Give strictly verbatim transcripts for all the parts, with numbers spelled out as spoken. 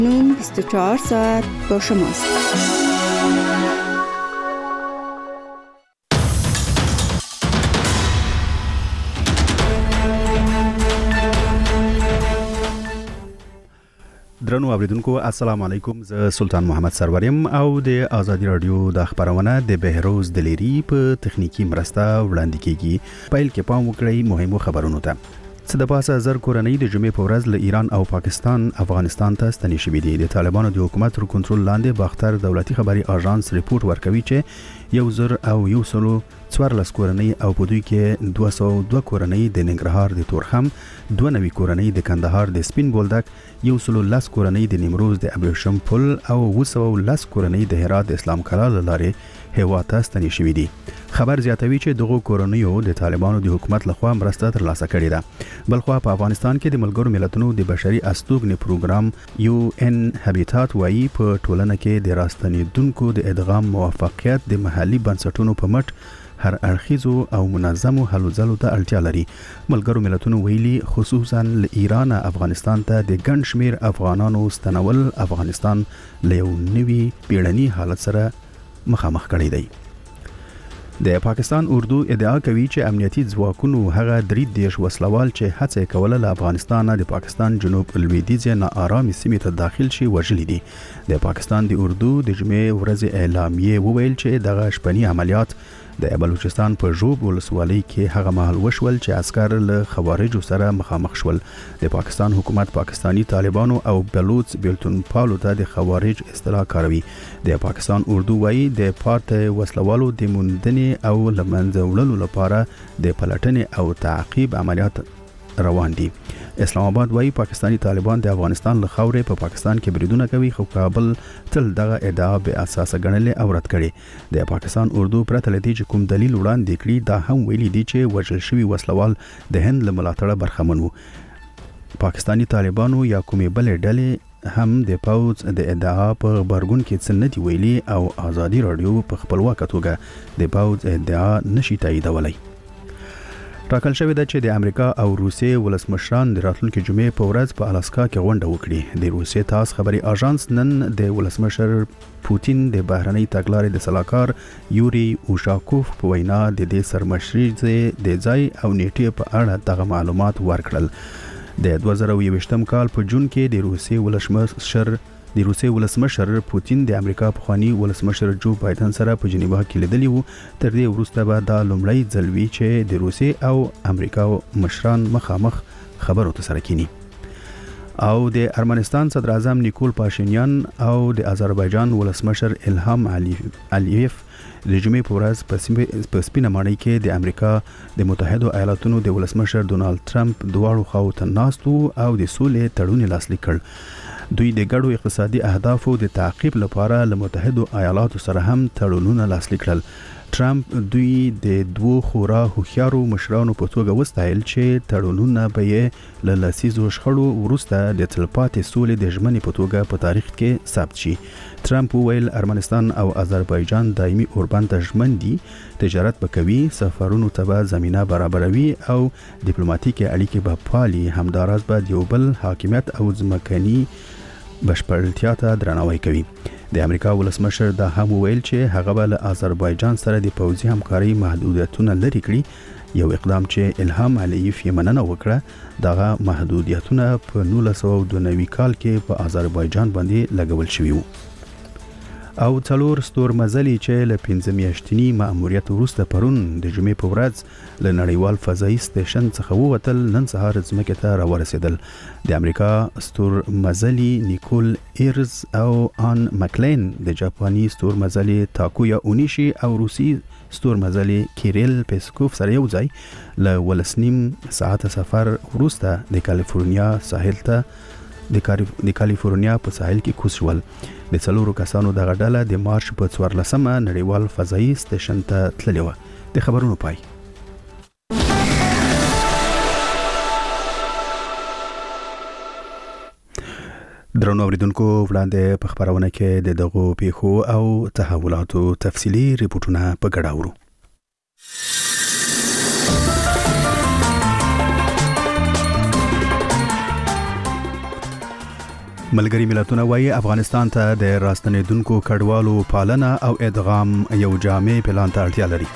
نون بیست و چهار ساعت با شماست. درنو اوریدونکو السلام علیکم. زه سلطان محمد سروریم او د آزادی رادیو د خبرونه د بهروز دلیری په تخنیکی مرسته وړاندې کیږي. پیل کې پام وکړئ مهمو خبرونو ته. څه د پاسه زر کورنۍ د جمعې په ورځ له ایران او پاکستان افغانستان ته ستنې شوې دي. د طالبانو د حکومت تر کنټرول لاندې باختر دولتي خبري اژانس ریپورت ورکوي چې یو زر او یو سلو څوارلس کورنۍ او په دوی کې دوه سوه دوه کورنۍ د ننګرهار د تورخم، دوه نوي کورنۍ د کندهار د سپین بولدک، یو سلو لس کورنۍ د نیمروز د ابریشم پل او اوه سوه لس کورنۍ د هرات د اسلام کلا له لارې هیواد ته ستنې شوې دي. خبر زیاتوي چې دغه کورنیو د طالبانو د حکومت لخوا مرسته ترلاسه کړې ده. بلخوا په افغانستان کې د ملګرو ملتونو د بشري استوګنې پروګرام یو ان هابیټات وايي په ټولنه کې د راستنیدونکو د ادغام موافقت د محلي بنسټونو په مټ هر اړخیزو او منظمو هلو ځلو ته اړتیا لري. ملګرو ملتونو ویلي خصوصا له ایران افغانستان ته د ګڼ شمیر افغانانو ستنول افغانستان له یو نوي بیړني حالت سره مخامخ کړی دی. د پاکستان اردو ادعا کوي چې امنیتي ځواکونو هغه درې دیش وسلوال چې هڅه کوله له افغانستان د پاکستان جنوب لویدیځ نه آرامي سیمې ته داخل شي وژلي دي. د پاکستان د اردو د جمعې ورځ اعلامیه وویل چې دغه شپنی عملیات د بلوچستان په ژوب ولسوالۍ کې هغه مهال وشول چې عسكر له خوارجو سره مخامخ شول. د پاکستان حکومت پاکستانی طالبانو او بلوچ بیلتون پالو ته د خوارج اصطلاح کاروي. د پاکستان اردو وايي د پات وسلوالو د موندنې او لمنځه وړلو لپاره د پلټنې او تعقیب عملیات روان دي. اسلام آباد وايي پاکستانی طالبان د افغانستان له خاورې په پاکستان کې بریدونه کوي، خو کابل تل دغه ادعا به اساس ګڼلې او رد کړي. د پاکستان اردو پرته لدی چې کوم دلیل وړاندې کړي دا هم ویلي دي چې وژل شوی وسلوال د هند له ملاتړه برخمن وو. پاکستانی طالبانو یا کومې بلې ډلې هم د پوز د ادعا په خبرګون کې څه نه دی ویلي او آزادی رادیو په خپلواکه توګه د پوز ادعا نشي تاییدولای. ټاکل شوی ده چې د امریکا او روسیې ولسمشران د راتلونکي جمعې په ورځ په الاسکا کې غونډه وکړي. د روسیې تاس خبري اژانس نن د ولسمشر پوتین د بهرنۍ تګلارې د سلاکار یوري اوشاکوف په وینا د دې سرمشري د ځای او نیټې په اړه دغه معلومات ورکړل. د دوه زره یوویشتم کال په جون کې د روسیې ولسمشر د روسیې ولسمشر پوتین د امریکا پخوانی ولسمشر جو بایدن سره په جنیوا کې لیدلی وو. تر دې وروسته به دا لومړی ځل وی چې د روسیې او امریکا مشران مخامخ خبرو ته سره کینی. او د ارمنستان صدر اعظم نیکول پاشینیان او د آذربایجان ولسمشر الهام علیف د جمعې په ورځ په سپینه ماڼۍ کې د امریکا د متحده ایالاتونو د ولسمشر ډونالد ټرمپ دواړو خواو ته ناستو او د سولې تړون لاسلیک کړ. دوی د ګډو اقتصادي اهدافو د تعقیب لپاره له متحده ایالاتو سره هم تړونونه لاسلیک کړل. ټرمپ دوی د دوو خورا هوښیارو مشرانو په توګه وستایل چې تړونونه به یې له لسیزو شخړو وروسته د تلپاتې سولې د ژمنې په توګه په تاریخ کې ثبت شي. ټرمپ وویل ارمنستان او آذربایجان دایمي اوربند ته ژمن دي، تجارت به کوي، سفرونو ته به زمینه برابروي او ډیپلوماټیکي اړیکې به پالي. همداراز به د یو بل حاکمیت او ځمکني بشپړتیا ته درناوی کوي. د امریکا ولسمشر دا هم ویل چې هغه به له آذربایجان سره د پوځي همکاري محدودیتونه لري کړي، یو اقدام چې الهام علیف یې مننه وکړه. دغه محدودیتونه په نولس سوه دوه نوي کال کې په آذربایجان باندې لګول شوي وو. او څلور ستور مزلي چې له پنځه میاشتني مأموریت وروسته پرون د جمعې په ورځ له نړیوال فضایي سټیشن څخه ووتل، نن سهار ځمکې ته راورسېدل. د امریکا ستور مزلي نیکول ایرز او آن مکلین، د جاپاني ستور مزلي تاکویا اونیشي او روسي ستور مزلي کیریل پیسکوف سره یو ځای له ولسنیم ساعته سفر وروسته د کالیفورنیا ساحل ته د کالیفورنیا په ساحل کې کوز شول. د څلورو کسانو دغه ډله د مارچ په څوارلسمه نړیوال فضایي سټیشن ته تللې وه. د خبرونو پای. درنو اوریدونکو، وړاندې په خبرونه کې د دغو پیښو او تحولاتو تفصیلي ریپورتونه په ګډه اورو. ملګری ملتونه وايي افغانستان ته د راستنیدونکو کډوالو پالنه او ادغام یو جامع پلان ته اړتیا لري.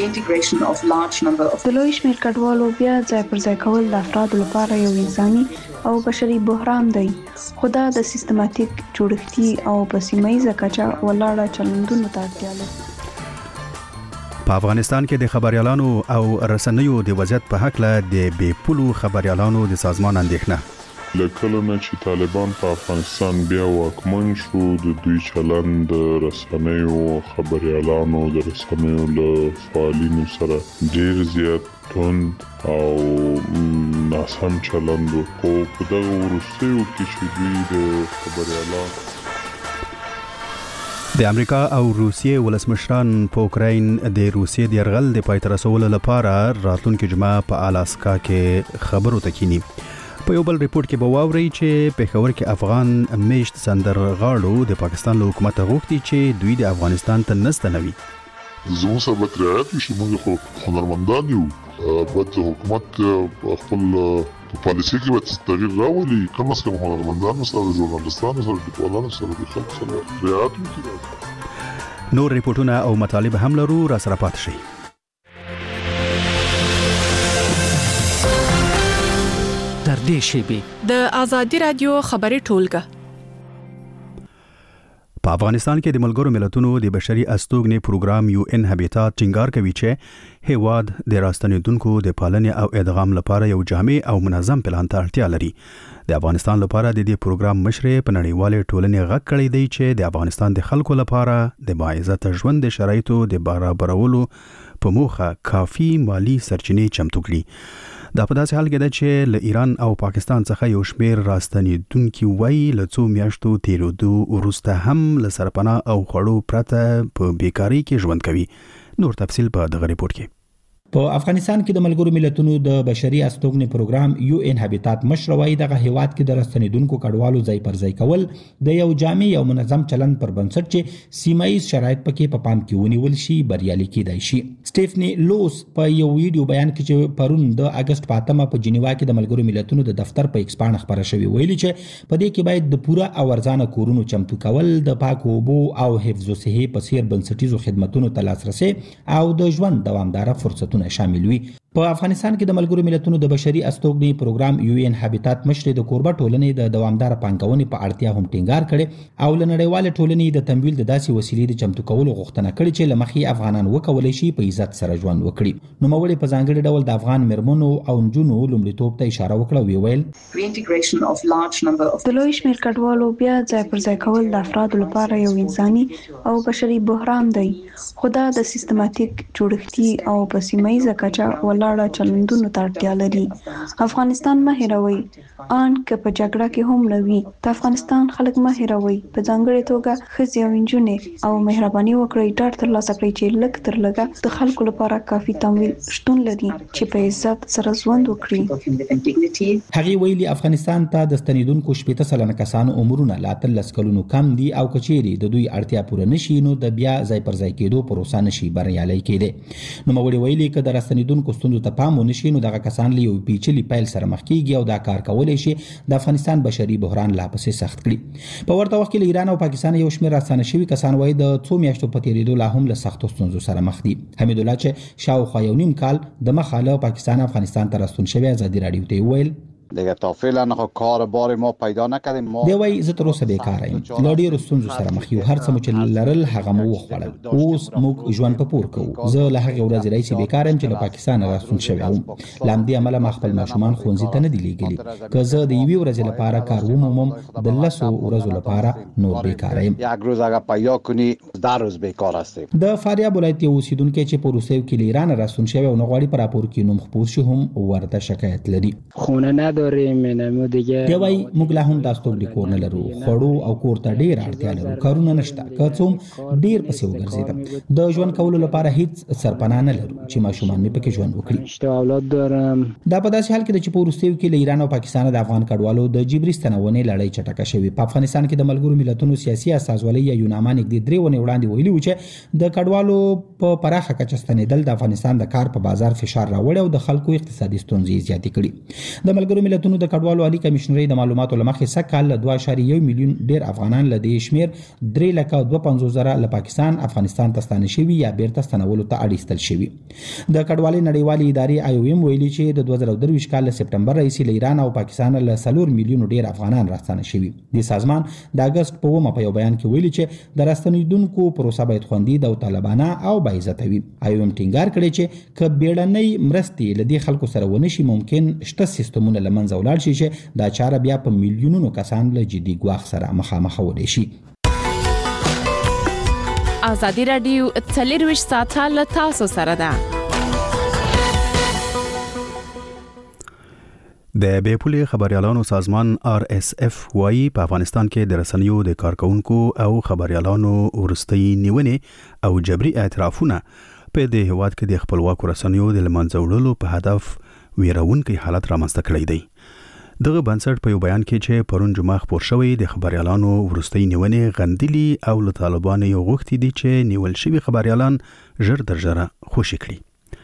د لوی شمېر کډوالو بیا ځای پر ځای کول د افرادو لپاره یو انساني او بشري بحران دی، خو دا د سیستماتیک جوړښتي او په سیمه‌ییزه کچه ولاړه چلندونو ته اړتیا لري. په افغانستان کې د خبريالانو او رسنیو د وضعیت په حق له د بې پولو خبريالانو د سازمان اندېښنه. لکه نه چې طالبان په افغانستان بیا واکمن شو، د دوی چلند رسنیو خبريالانو د رسنیو له فعالینو سره ډیر زیات توند او ناسم چلند او په دغه وروستیو کې چې دوی د خبريالانو د امریکا او روسیې ولسمشران په اوکراین د روسیې د یرغل د پای ته رسولو لپاره راتلونکي جمعه په الاسکا کې خبرو ته کینی. په یو بل ریپورت کې به واوري چې پېښور کې افغان میشت سندرغاړو د پاکستان له حکومت غوښتي چې دوی د افغانستان ته نستنوي. زموږ سره رعایت وشي، موږ خو هنرمندان یو، باید حکومت خپل په پالیسي کې باید تغییر راولي، کم از کم هنرمندانو سره، ژورنالستانو سره، لیکوالانو سره د خلکو سره رعایت وکړي. نور ریپورتونه او مطالب هم لرو، را سره پاتې شئ. تر دې شیبې د آزادي رادیو خبري ټولګه. په افغانستان کې د ملګرو ملتونو د بشري استوګنې پروګرام یو ان هابیتات ټینګار کوي چې هیواد د راستنیدونکو د پالنې او ادغام لپاره یو جامع او منظم پلان ته اړتیا لري. د افغانستان لپاره د دې پروګرام مشر په نړیوالې ټولنې غږ کړی دی چې د افغانستان د خلکو لپاره د باعزت ژوند د شرایطو د برابرولو په موخه کافي مالی سرچینې چمتو کړي. دا په داسې حال کې ده چې له ایران او پاکستان څخه یو شمېر راستنیدونکي وایي له څو میاشتو تیرېدو وروسته هم له سرپناه او خوړو پرته په بیکارۍ کې ژوند کوي. نور تفصیل په دغه ریپورت کې. په افغانستان کې د ملګرو ملتونو د بشري استوګنې پروګرام یو ان هابیتات مشر وايي دغه هیواد کې د راستنیدونکو کډوالو ځای پر ځای کول د یو جامع او منظم چلند پر بنسټ چې سیمایي شرایط پکې په پام کې ونیول شي بریالي کېدای شي. سټيفني لوس په یو ویډیو بیان کې چې پرون د اگست په اتمه په جنیوا کې د ملګرو ملتونو د دفتر په ایکس پاڼه خبره شوې ویلي چې په دې کې باید د پوره او ارزانه کورونو چمتو کول، د پاکو اوبو او حفظ الصحه په څیر بنسټیزو خدماتونو ته لاسرسي او د ژوند دوامداره فرصتونه شامل وي. په افغانستان کې د ملګرو ملتونو د بشري استوګنې پروګرام یو ان هابیتات مشر د کوربه ټولنې د دوامدار پانګونې په اړتیا هم ټینګار کړي او له نړیوال ټولنې د تمویل د داسې وسیلې د چمتو کولو غوښتنه کړې چې لمخې افغانان وکولای شي په عزت سره ژوند وکړي. نو مولې په ځانګړي ډول د افغان مرمنو او نجونو لومړیتوب ته اشاره وکړه او ویل د لوی شمېر کډوالو بیا ځای پر ځای کول د افرادو لپاره یو انساني او بشري بحران دی، خو دا د سیستماتیک جوړښتي او په سیمه‌ییزه کچه ولاړه چلندونو ته اړتیا لري. افغانستان مه هېروئ، ان که په جګړه کې هم لوي د افغانستان خلک مه هېروئ، په ځانګړې توګه ښځې او نجونې، او مهرباني وکړئ ډاډ ترلاسه کړئ چې لږ تر لږه د خلکو لپاره کافي تمویل شتون لري چې په عزت سره ژوند وکړي. هغه ویلي افغانستان ته د ستنیدونکو شپږ سلنه کسانو عمرونه لا اتلس کلونو کم دي او کچېري د دوی اړتیا پوره نشي نو د بیا ځای پر ځای کېدو پروسه نشي بریالي کېدی. نو مولې ویلي که د راستنیدونکو ستونزو ته پام ونشي نو دغه کسان له یو پیچلي پیل سره مخ کېږي او دا کار کولای شي د افغانستان بشري بحران لا پسې سخت کړي. په ورته وخت کې ایران او پاکستان یو شمېر راستنه شوي کسان وایي د څو میاشتو په تیریدو لا هم له سختو ستونزو سره مخ دي. حمید الله چې شاوخوا یو نیم کال د مخاله پاکستان افغانستان ته راستون شوی ازادي رادیو ته ویل دیگه تا فعلا کار بار ما پیدا نکردیم. ما دی وای زه تر اوسه بیکاره یم، لا ډېرو ستونزو سره مخ یو، هر څه مو چې لرل هغه مو وخوړل، اوس موږ ژوند په پور کوو. زه له هغې ورځې راهیسې بیکاره یم چې له پاکستان راستون شوی وم. له همدې امله ما خپل ماشومان ښوونځي ته نه دي لېږلي. که زه د یوې ورځې لپاره کار ومومم د لسو ورځو لپاره نور بیکاره یم. یک روز اگر پیدا کنی در روز بیکار هستیم. د فاریاب ولایت یو اوسیدونکی چې په روسیې کې له ایران راستون شوی او نه غواړي په راپور کې نوم خپور شي هم ورته شکایت لري. خونه نداریم، دی وای موږ لا هم د استوګنې کور نه لرو، خوړو او کور ته ډېر اړتیا لرو، کارونه نشته، که څوم ډېر پسې وګرځېدم، د ژوند کولو لپاره هیڅ سرپناه نه لرو چې ماشومان مې پکې ژوند وکړي. اولاد دارم. دا په داسې حال کې چې په وروستیو کې له ایران او پاکستان د افغان کډوالو د جبري ستنونې لړۍ چټکه شوې. په افغانستان کې د ملګرو ملتونو سیاسي استازولۍ یا یوناما نږدې درې ونې وړاندې ویلي و چې د کډوالو په پراخه کچه ستنېدل د افغانستان د کار په بازار فشار راوړی او د خلکو اقتصادي ستونزې زیاتې کړي. د ملګرو ملتونو د کډوالو عالی کمشنري د معلوماتو لمخې سکهال له دوه اعشاریه یو میلیون ډیر افغانان له دې شمیر درې لکه دوه پنځوس زره له پاکستان افغانستان ته ستانه شوي یا بیرته ستنولو ته اړیستل شوي. د کډوالۍ نړیوالې ادارې آی او ایم ویلي چې د دوه زره درویشت کال له سپټمبر راهیسې له ایران او پاکستان له څلور میلیونو ډیر افغانان راستانه شوي. د سازمان د اگست په اومه په یو بیان کې ویلي چې د راستنیدونکو پروسه باید خوندي او طالبانه او باعزته وي. آی او ایم ټینګار کړی چې که بیړنۍ مرستې له دې خلکو سره ونشي ممکن شته سیستمونه له منځه ولاړ شي چې دا چاره بیا په میلیونونو کسان له جدي ګواښ سره مخامخ ودی شي. ازادي رادیو څلرویشت ساعته له تاسو سره ده. د بیپولي خبريالانو سازمان آر اس اف وايي په افغانستان کې د رسنیو د کارکونکو او خبريالانو ورستۍ نیونې او جبري اعترافونه په دې هواد کې د خپلواکو رسنیو د لمنځه وړلو په هدف ویرونکي حالت رامنځته کړی دی. دغه بنسټ په یو بیان کې چې پرون جمعه خبر شوی د خبريالانو ورستۍ نیونې غندلي او له طالبانو یو غوښتي دي چې نیول شوی خبريالان ژر در ژره خوشي کړي.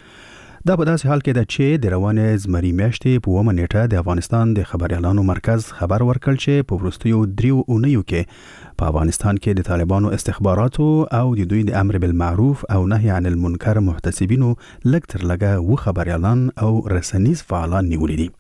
دا په داسې حال کې ده چې د روانې زمري میاشتې په اومه نیټه د افغانستان د خبريالانو مرکز خبر ورکړ چې په وروستیو دریو اونیو کې په افغانستان کې د طالبانو استخباراتو او د دوی د امر بالمعروف او نهي عن المنکر محتسبینو لږ تر لږه و خبريالان او رسنیز فعالان نیولي دي.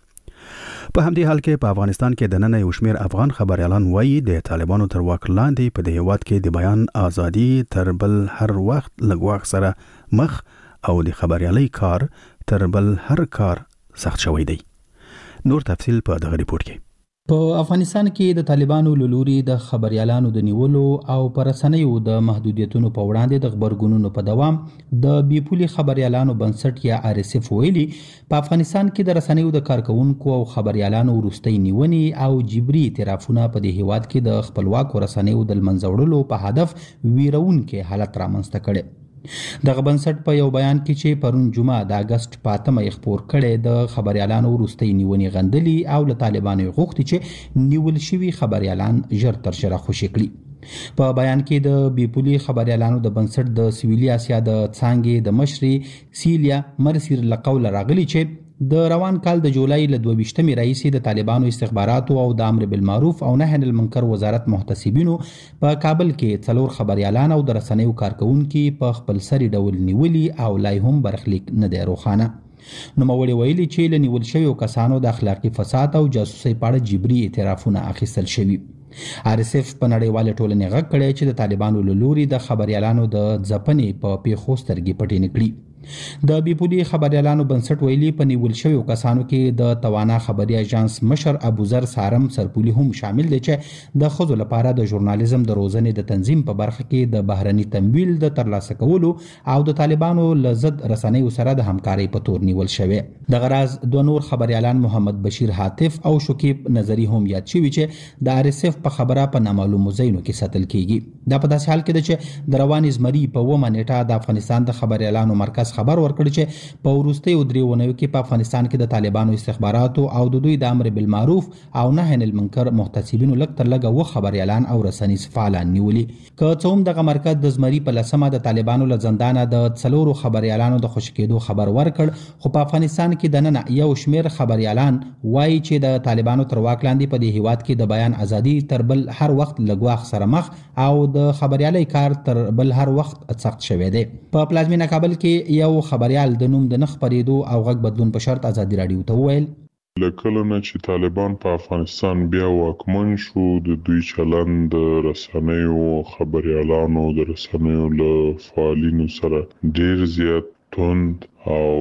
په همدې حال کې په افغانستان کې د نن یو شمیر افغان خبريالان وایي د طالبانو تر واک لاندې په دې هیواد کې د بیان ازادي تر بل هر وخت لګواخ سره مخ او د خبريالۍ کار تر بل هر کار سخت شوی دی. نور تفصیل په دغه ریپورت کې. په افغانستان کې د طالبانو لوري د خبريالانو د نیولو او پرسنیو د محدودیتونو په وړاندې د خبرګونونو په دوام د بیپولي خبريالانو بنسټ یا آر اس اف ویلي په افغانستان کې د رسنیو د کارکونکو او خبريالانو ورستۍ نیونې او جبري اعترافونه په دې هیواد کې د خپلواکو رسنیو د لمنځه وړلو په هدف ویرونکي حالت رامنځته کړي. دغه بنسټ په یو بیان کې چې پرون جمعه د اگست پاتمه خبر کړي د خبريالانو ورستۍ نیونې غندلي او له طالبانو غوښتي چې نیول شوی خبريالان ژر تر ژره خوشي کړي. په بیان کې د بیپولي خبريالانو د بنسټ د سویلي اسیا د څانګې د مشري سیلیا مرسیر لقول راغلي چې د روان کال د جولای له دوه ویشتمې راهیسې د طالبانو استخباراتو او د امر بالمعروف او نهي عن المنکر وزارت محتسبینو په کابل کې څلور خبريالان او د رسنیو کارکونکو په خپل سری ډول نیولي او لای هم برخلیک نه دی روښانه. نوموړي ویلي چې له نیول شویو کسانو د اخلاقي فساد او جاسوسۍ په اړه جبري اعترافونه اخیستل شوي. آر اس اف په نړیواله ټولنې غږ کړی چې د طالبانو له لوري د خبريالانو د ځپنې په پیښو سترګې پټې نه کړي. د بیپولي خبريالانو بنسټ ویلي په نیول شویو کسانو کې د توانا خبري اژانس مشر ابوذر سارم سرپولي هم شامل دي چې د خزو لپاره د ژورنالیزم د روزنې د تنظیم په برخه کې د بهرني تمویل د ترلاسه کولو او د طالبانو له ضد رسنیو سره د همکارۍ په تور نیول شوی. د غراز دوه نور خبريالان محمد بشیر حاتف او شکیب نظری هم یاد شوی چې د آر اس اف په خبره په نامعلومو ځایونو کې ساتل کیږي. دا په داسې حال کې ده چې د روانې زمري په اومه نیټه د افغانستان د خبريالانو مرکز خبر ورکړ چې په وروستیو دریونیو کې په افغانستان کې د طالبانو استخباراتو او د دوی د امر بالمعروف او نهي عن المنکر محتسبینو لږ تر لږه و خبريالان او رسنیز فعالان نیولي. که څه هم دغه مرکز د زمري په لسمه د طالبانو له زندانه د څلورو خبريالانو د خوشي کېدو خبر ورکړ خو په افغانستان کې د نن یو شمیر خبريالان وایي چې د طالبانو تر واک لاندې په دې هیواد کې د بیان ازادي تر بل هر وخت لګواخ سره مخ او د خبريالۍ کار تر بل هر وخت سخت شوی دی. په پلازمینه کابل کې یو خبريال د نوم د نخ پریدو او غږ بدلون په شرط ازادي رادیو ته وویل لکه نه چې طالبان په افغانستان بیا واکمن شو د دوی چلند د رسنیو خبريالانو د رسنیو له فعالینو سره ډیر زیات توند او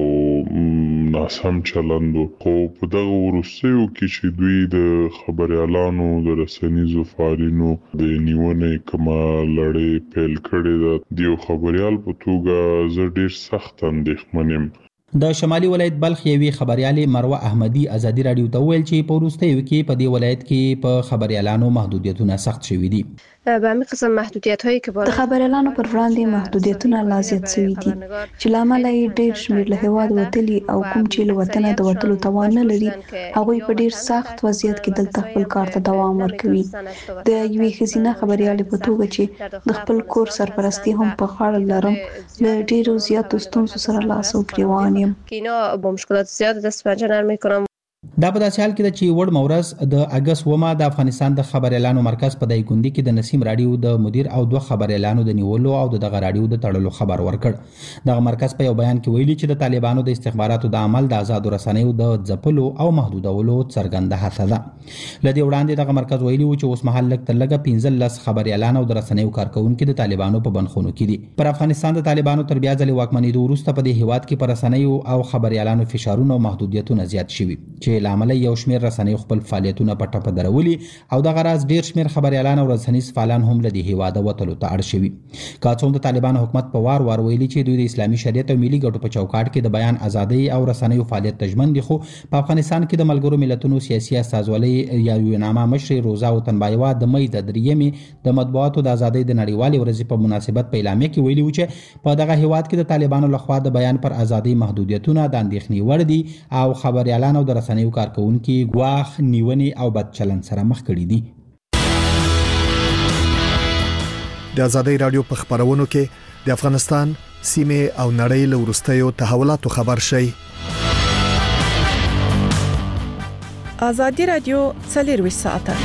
ناسم چلند خو په دغه وروستیو کې چې دوی د خبريالانو د رسنیزو فعالینو د نیونې کما لړۍ پیل کړې ده د یو خبريال په توګه زه ډیر سخت اندېښمن یم. د شمالي ولایت بلخ یوې خبريالې مروه احمدي ازادي رادیو ته ویل چې په وروستیو کې په دې ولایت کې په خبريالانو محدودیتونه سخت شوي دي. به همین قسم محدودیت هایی که د خبريالانو پر وړاندې محدودیتونه لا زیات شوي دي چې لامل یې ډیر شمیر له هیواد وتلي او کوم چې له وطن د وتلو توان نه لري هغوی په ډیر سخت وضعیت کې دلته خپل کار ته دوام ورکوي. د یوې ښځینه خبريالې په توګه چې د خپل کور سرپرستی هم په غاړه لرم له ډیرو زیاتو ستونزو سره لاس او ګریوان یم که اینا با مشکلات زیاد دست پنجه نرم میکنم. دا په داسې حال کې ده چې وړ مورز د اگست ومه د افغانستان د خبر اعلانو مرکز په دایکندي کې د نسیم رادیو د مدیر او دوه خبر اعلانو د نیولو او د دغه رادیو د تړلو خبر ورکړ. دغه مرکز په یو بیان کې ویلي چې د طالبانو د استخباراتو د عمل د آزاد رسنیو د ځپلو او محدودولو څرګنده هڅه ده. لدې وړاندې دغه مرکز ویلي و چې اوس مهال لږ تر لږه پنځه لس خبر اعلان او د رسنیو کارکونکو د طالبانو په بندخونو کې دي. پر افغانستان د طالبانو تر بیا ځلې واکمنېدو وروسته په دې هیواد کې پر رسنیو او خبر اعلانو فشارونه او محدودیتونه زیات شوي چې لامل یو شمېر رسنیو خپل فعالیتونه په ټپه درولي او دغه راز ډیر شمېر خبر اعلان او رسنیز فعالان هم له دې هیواده وتلو ته اړ شوي. که څوم د طالبانو حکومت په وار وار ویلي چې دوی د اسلامي شریعت او ملي ګټو په چوکاټ کې د بیان ازادۍ او رسنیو فعالیت ته ژمن دي، خو په افغانستان کې د ملګرو ملتونو سیاسي استازولۍ یا یوناما مشر روزا وطنبایوا د مې د دریمې د مطبوعاتو د ازادۍ د نړیوالې ورځې په مناسبت په اعلامیه کې ویلي و چې په دغه هیواد کې د طالبانو لخوا د بیان پر ازادۍ محدودیتونه د اندېښنې وړ دي او خبر اعلان او د رسنیو کارکونکو ګواښ نیونې او بد چلند سره مخ کړي دي. د ازادۍ رادیو په خبرونو کې د افغانستان سیمه او نړۍ له وروستیو تحولاتو خبر شي. ازادي رادیو څلرویشت ساعته.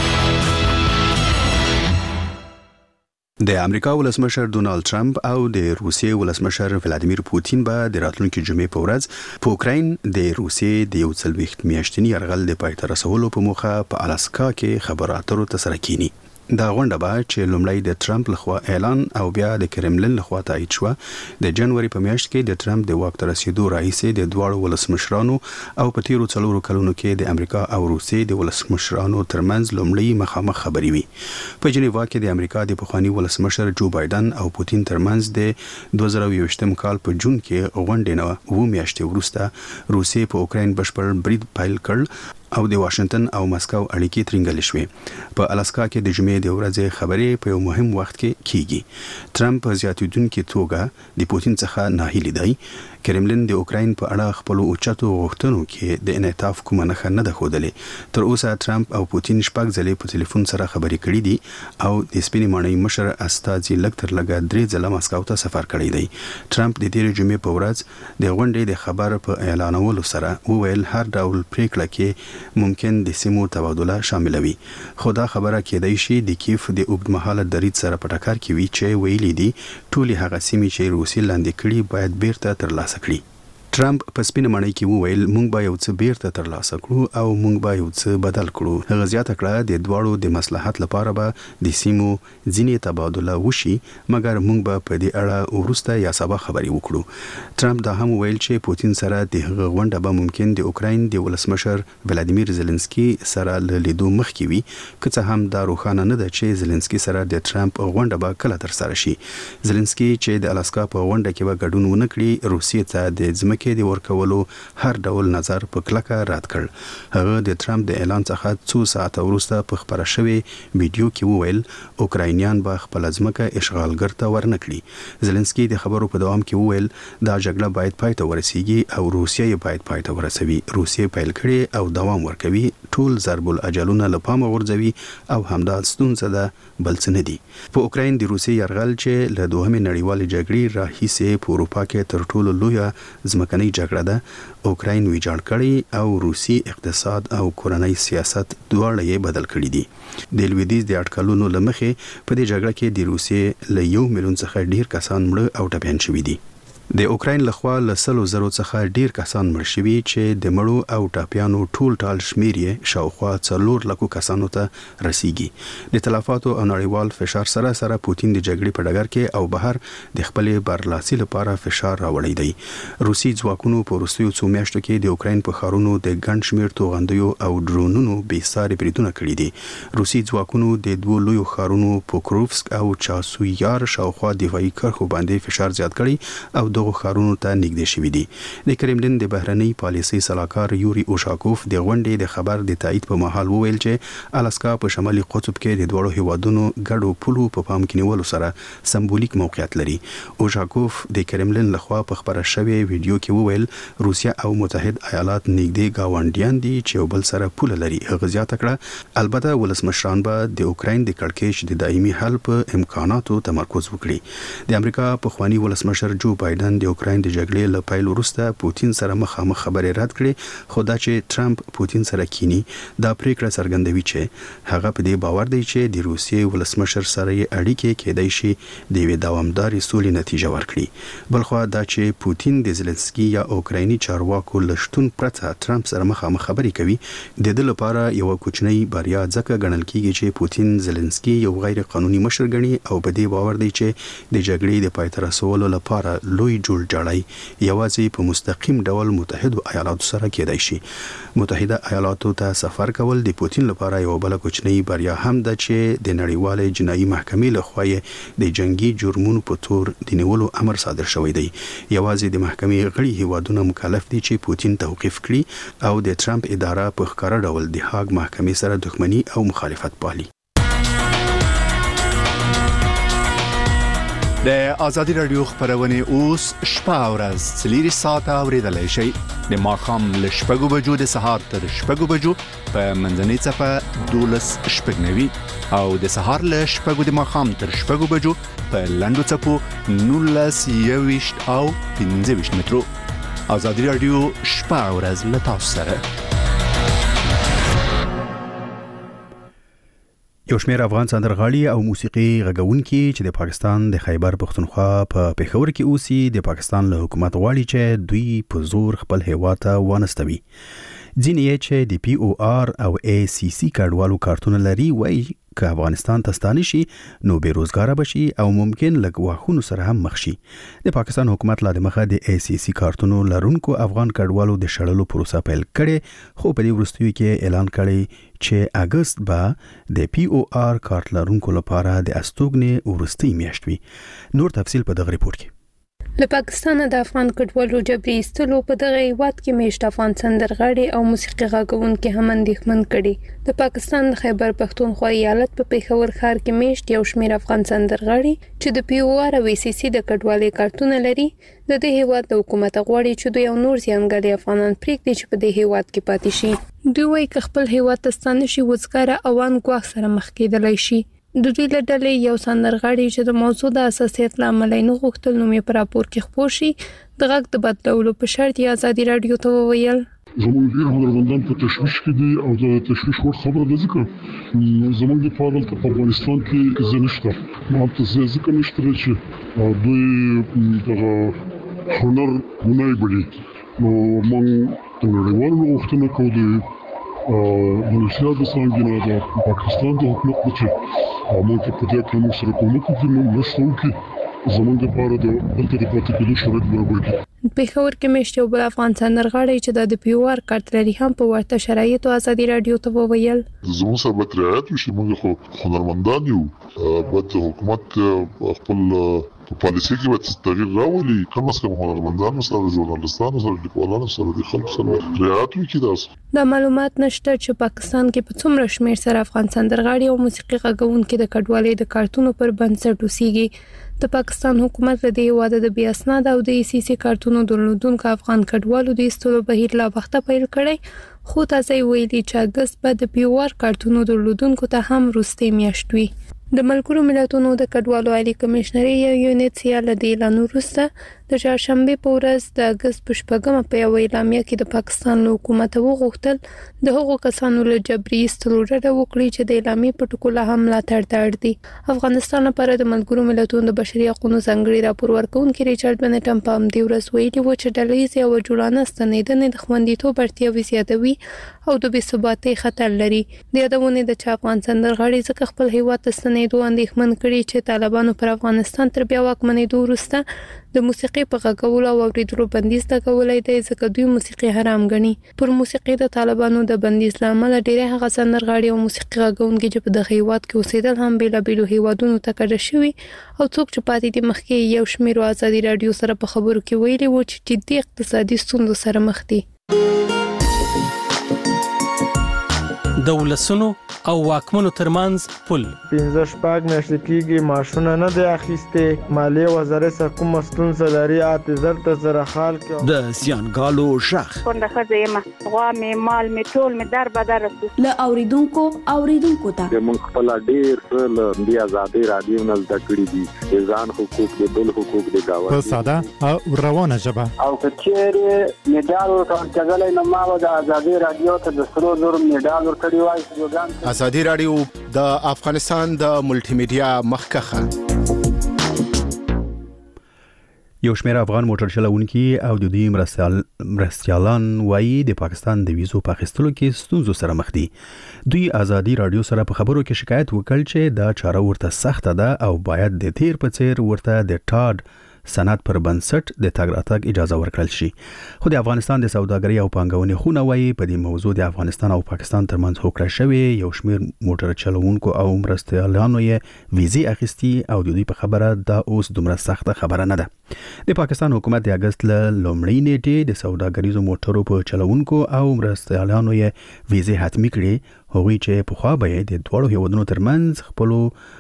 د امریکا ولسمشر ډونالد ټرمپ او د روسیې ولسمشر ولادیمیر پوتین به د راتلونکي جمعې په ورځ په اوکراین د روسیې د یو څلوېښت میاشتني یرغل د پای ته رسولو په موخه په الاسکا کې خبرو اترو ترسره کینی. دا غونډه به چې لومړی د ټرمپ لخوا اعلان او بیا د کرملن لخوا تایید شو د جنوري په میاشت کې د ټرمپ د واک ته رسیدو راهیسې د دواړو ولسمشرانو او په تیرو څلورو کلونو کې د امریکا او روسیې د ولسمشرانو ترمنځ لومړی مخامخ خبري وي. په جنیوا کې د امریکا د پخوانی ولسمشر جو بایدن او پوتین ترمنځ د دوه زره یوویشتم کال په جون کې غونډه نه و میاشتې وروسته روسیې په اوکراین بشپړ برید پیل کړ او د واشنگټن او مسکو اړیکې ترنګل شوې. په الاسکا کې د جمعې د ورځې خبرې په یو مهم وخت کې کیږي. ټرمپ زیاتیدونکو توګه د پوتین څخه ناهیلی دی. کرملن د اوکراین په اړه خپل اوچتو غوښتنو کې د انعطاف کومه نښه نه ده ښودلې. تر اوسه ټرمپ او پوتین شپږ ځلې په ټلیفون سره خبرې کړې دي او د سپینې ماڼۍ مشر استاذي لږ تر لږه درې ځله مسکو ته سفر کړی دی. ټرمپ د تیر جمعې په ورځ د غونډې د خبر په اعلانولو سره وویل هر ډول پریکړه کې ممکن د سیمو تبادله شاملوي، خو دا خبره کېدای شي د کیف د اوږدمهاله درید سره په ټکر کې وي چې ویلي دي ټولې هغه سیمې چې روسیې لاندې کړي باید بیرته ترلاسه کړي. ټرمپ په سپینه ماڼۍ کې وویل موږ به یو څه بیرته ترلاسه کړو او موږ به یو څه بدل کړو. هغه زیاته کړه د دواړو د مصلحت لپاره به د سیمو ځینې تبادله وشي، مګر موږ به په دې اړه وروسته یا سبا خبرې وکړو. ټرمپ دا هم ویل چې پوتین سره د هغه غونډه به ممکن د اوکراین د ولسمشر ولادیمیر زيلنسکي سره لیدو مخکې وي، که څه هم دا روښانه نه ده چې زيلنسکي سره د ټرمپ غونډه به کله تر سره شي. زيلنسکي چې د الاسکا په غونډه کې به ګډون ونه کړي، روسیې ته د ځمکې کې د ورکولو هر ډول نظر په کلکه رد کړ. هغه د ټرمپ د اعلان څخه څو ساعت وروسته په خبره شوی ویډیو کې وویل اوکراینیان به خپل ځمکه اشغالګر ته ورنکړي. زيلنسکي د خبرو په دوام کې وویل دا جګړه باید پای ته ورسیږي او روسیه باید پای ته ورسوي. روسیه پیل کړي او دوام ورکوي، ټول ضرب الاجلونه له پامه غورځوي او همدا ستونزه ده، بل څه نه دي. په اوکراین د روسیې یرغل چې له دوهمې نړیوالې جګړې راهیسې په اروپا کې تر ټولو لویه ځمکنۍ جګړه ده، اوکراین ویجاړ کړي او روسي اقتصاد او کورنۍ سیاست دواړه یې بدل کړي دي. د لویدیځ د اټکلونو لمخې په دې جګړه کې د روسیې له یو میلیون څخه ډیر کسان مړه او ټپیان شوي دي. د اوکراین لخوا له سلو زرو څخه ډیر کسان مړ شوي چې د مړو او ټاپیانو ټول ټال شمیر یې شاوخوا څلور لکو کسانو ته رسیږي. د تلفاتو او نړیوال فشار سره سره پوتین د جګړې په ډګر کې او بهر د خپلې برلاسي لپاره فشار راوړی دی. روسي ځواکونو په وروستیو څو میاشتو کې د اوکراین په ښارونو د ګڼ شمیر توغندیو او ډرونونو بېساري بریدونه کړي دي. روسي ځواکونو د دوو لویو ښارونو پوکروفسک او چاسویار شاوخوا دفاعي کرښو باندې فشار زیات کړي او دغه ښارونو ته نږدې شوي دي. د کرملن د بهرنۍ پالیسۍ سلاکار یوري اوشاکوف د غونډې د خبر د تایید په مهال وویل چې الاسکا په شمالي قطب کې د دوړو هیوادونو ګډو پولو په پام کې نیولو سره سمبولیک موقعیت لري. اوشاکوف د کرملن لخوا په خبره شوی ویډیو کې وویل روسیا او متحد ایالات نږدې گاونډیان دي چې یو بل سره پوله لري. هغه زیاته کړه البته ولسمشران به د اوکراین د کړکېچ د دایمي حل په امکاناتو تمرکز وکړي. د امریکا پخوانی ولسمشر جو بایدن بایدن د اوکراین د جګړې له پیل وروسته پوتین سره مخامخ خبرې رد کړې، خو دا چې ټرمپ پوتین سره کینی دا پریکړه څرګندوي چې هغه په دې باور دی چې د روسیې ولسمشر سره یې اړیکې کېدای شي د یوې دوامدارې سولې نتیجه ورکړي. بلخو دا چې پوتین د زلنسکي یا اوکرایني چارواکو لشتون پرته ټرمپ سره مخامخ خبرې کوي د دې لپاره یو کوچنی بریا ځکه ګڼل کیږي چې پوتین زلنسکي یو غیر قانوني مشر ګڼي او په دې باور دی چې د جګړې د پای ته رسولو لپاره لوی جوړجاړی یوازې په مستقیم ډول متحده ایالاتو سره کېدای شي. متحده ایالاتو ته سفر کول د پوتین لپاره یو بل کوچنی بریا هم ده چې د نړیوال جنایي محکمې لخوا د جنگي جرمونو په تور د نیولو امر صادر شوی دی. یوازې د محکمې غړي هیوادونه مکلف دي چې پوتین توقیف کړي او د ټرمپ اداره په ښکاره ډول د هاګ محکمې سره دښمنی او مخالفت پالي. د آزادی رادیو خبرونه اوس شپه او ورځ څلور ساعته اوریدلای شئ. د ماښام له شپږو بجو د سهار تر شپږو بجو په منځنۍ صفه دولس شپږنوي او د سهار له شپږو د ماښام تر شپږو بجو په لنډو څپو نولس یويشت او پنځه ویشت مترو. آزادی رادیو شپه او ورځ له تاسو سره. یو شمېر افغان سندرغاړي او موسیقي غږونکي چې د پاکستان د خیبر پختونخوا په پېښور کې اوسي د پاکستان له حکومت غواړي چې دوی په زور خپل هیواد ته وانستوي. ځینې یې چې د پی او آر او ای سی سی کډوالو کارتونه لري وایي که افغانستان ته ستانه شي نو بیروزګاره بشي او ممکن لږ واخونو سره هم مخ شي. د پاکستان حکومت لا د مخه د ای سی سی کارتونو لرونکو افغان کډوالو د شړلو پروسه پیل کړي، خو په دې وروستیو کې اعلان کړي چې اگست به د پی او آر کارت لرونکو لپاره د استوګنې ورستۍ میاشت وي. نور تفصیل په دغه ریپورت کې. له پاکستان د افغان کډوالو جبري ایستلو په دغه هیواد کې میشت افغان سندرغاړي او موسیقي غږونکي هم اندېښمن کړي. د پاکستان د خیبر پختونخوا ایالت په پېښور ښار کې میشت یو شمېر افغان سندرغاړي چې د پی او آر او ای سی سی د کډوالۍ کارتونه لري د دې هیواد د حکومت غواړي چې دوی یو نور زیانګالي افغانان پرېږدي چې په دې هیواد کې پاتې شي. دوی وایي که خپل هیواد ته ستانه شي وزګاره اوان ګواښ سره مخ کېدلی شي. د دوی له ډلې یو سندرغاړي چې د موضوع د اساسیت له امله نه غوښتل نوم یې په راپور کې خپور شي د غږ د بدلولو په شرط یې ازادي راډیو ته وویل زموږ ډیر هنرمندان په تشویش کې دي او د تشویش وړ خبره ده ځکه زموږ د فعالیت په افغانستان کې ځای نشته. ما ته ځکه نشته چې دوی دغه هنر ګنای بړي نو موږ د نړیوالو غوښتنه کوو د روسیا د څنګه د پاکستان د حکومت چې موږ په دې کې موږ سره کومک کوي نو نشو کې زمونږ لپاره د دلته د پاتې کېدو شرایط برابر کړي. پېښور کې میشت یو بل افغان سندرغاړی چې د پی او آر کارت لري هم په ورته شرایطو ازادي راډیو ته وویل زموږ سره به رعایت وشي. موږ خو هنرمندان یو، باید حکومت خپل په پالیسي کې باید تغییر راولي. کم از کم هنرمندانو سره، ژورنالستانو سره، لیکوالانو سره د خلکو سره رعایت وکړي. تاسو دا معلومات نشته چې پاکستان کې په څومره شمېر سره افغان سندرغاړي او موسیقي غږونکي د کډوالۍ د کارتونو پر بنسټ اوسېږي. د پاکستان حکومت له دې هیواده د بې اسناده او د ای سی سی کارتونو درلودونکو افغان کډوالو د ایستلو بهیر لا وخته پیل کړی، خو تاسو ویلي چې اگست به د پی او آر کارتونو درلودونکو ته هم وروستۍ میاشت وي. د ملګرو ملتونو د کډوالو عالی کمشنري یو یونټ سیال د اعلان وروسته د چهارشنبه په ورځ د اگست په شپږمه په یو اعلامیه کې د پاکستان له حکومت وغوښتل د هغو کسانو له جبري ایستلو ډډه وکړي چې د اعلامیې په ټکو له هم ملاتړ ته اړ دي. افغانستان لپاره د ملګرو ملتونو د بشري حقوقو ځانګړي راپور ورکوونکي ریچارډ بنټم په همدې ورځ ویلي و چې ډلهییزې او جوړانه ستنېدنې د خوندیتوب اړتیاوې زیاتوي او د بې ثباتۍ خطر لري. د یادونې د چا افغان سندرغاړي ځکه خپل هیواد ته ستنېدو اندېښمن کړي چې طالبانو پر افغانستان تر بیا واکمنېدو وروسته د موسیقي په غږولو او اوریدلو بندیز لګولی دی ځکه دوی موسیقي حرام ګڼي. پر موسیقي د طالبانو د بندیز له امله ډېری هغه سندرغاړي او موسیقي غږونکي چې په دغه هیواد کې اوسېدل هم بېلابېلو هیوادونو ته کډه شوي او څوک چې پاتې دي مخکې یو شمېر ازادي راډیو سره په خبرو کې ویلي وو چې جدي اقتصادي ستونزو سره مخ دي. د ولسونو او واکمنو ترمنځ پل. پنځه شپږ میاشتې کېږي ماشونه نه دی اخیستې. مالیې وزارت څخه کومه ستونزه لري اته زر ته زره خال کې د زیانګالو شخ څنګه خځې ما غوا مې مال مې ټول مې در بدر له اوریدونکو اوریدونکو ته موږ خپل ډیر څه د آزادۍ رادیو نه زده کړی دي ځان حقوق د بل حقوق د گاوند په ساده او روانه ژبه او کچېره میډال ورکړل کېدل نو ما د آزادۍ رادیو ته د سرو زر میډال ورکړی وای. آزادۍ رادیو د افغانستان د ملټي میډیا مخکخه. یو شمېر افغان موټر چلوونکي او د دوی مرستیال مرستیالان وایي د پاکستان د ویزو په اخیستلو کې ستونزو سره مخ دي. دوی آزادۍ رادیو سره په خبرو کې شکایت وکړ چې دا چاره ورته سخته ده او باید د تیر په څیر ورته د ټاډ سند پر بنسټ د تګ راتګ اجازه ورکړل شي. خو د افغانستان د سوداګرۍ او پانګونې خونه وایي په دې موضوع د افغانستان او پاکستان ترمنځ هوکړه شوې. یو شمېر موټر چلوونکو او مرستیالانو یې ویزې اخیستي او د دوی په خبره دا اوس دومره سخته خبره نه ده. د پاکستان حکومت د اگست له لومړۍ نیټې د سوداګریزو موټرو په چلوونکو او مرستیالانو یې ویزې حتمی کړې. هغوی چې پخوا به یې د دواړو هیوادونو ترمنځ خپلو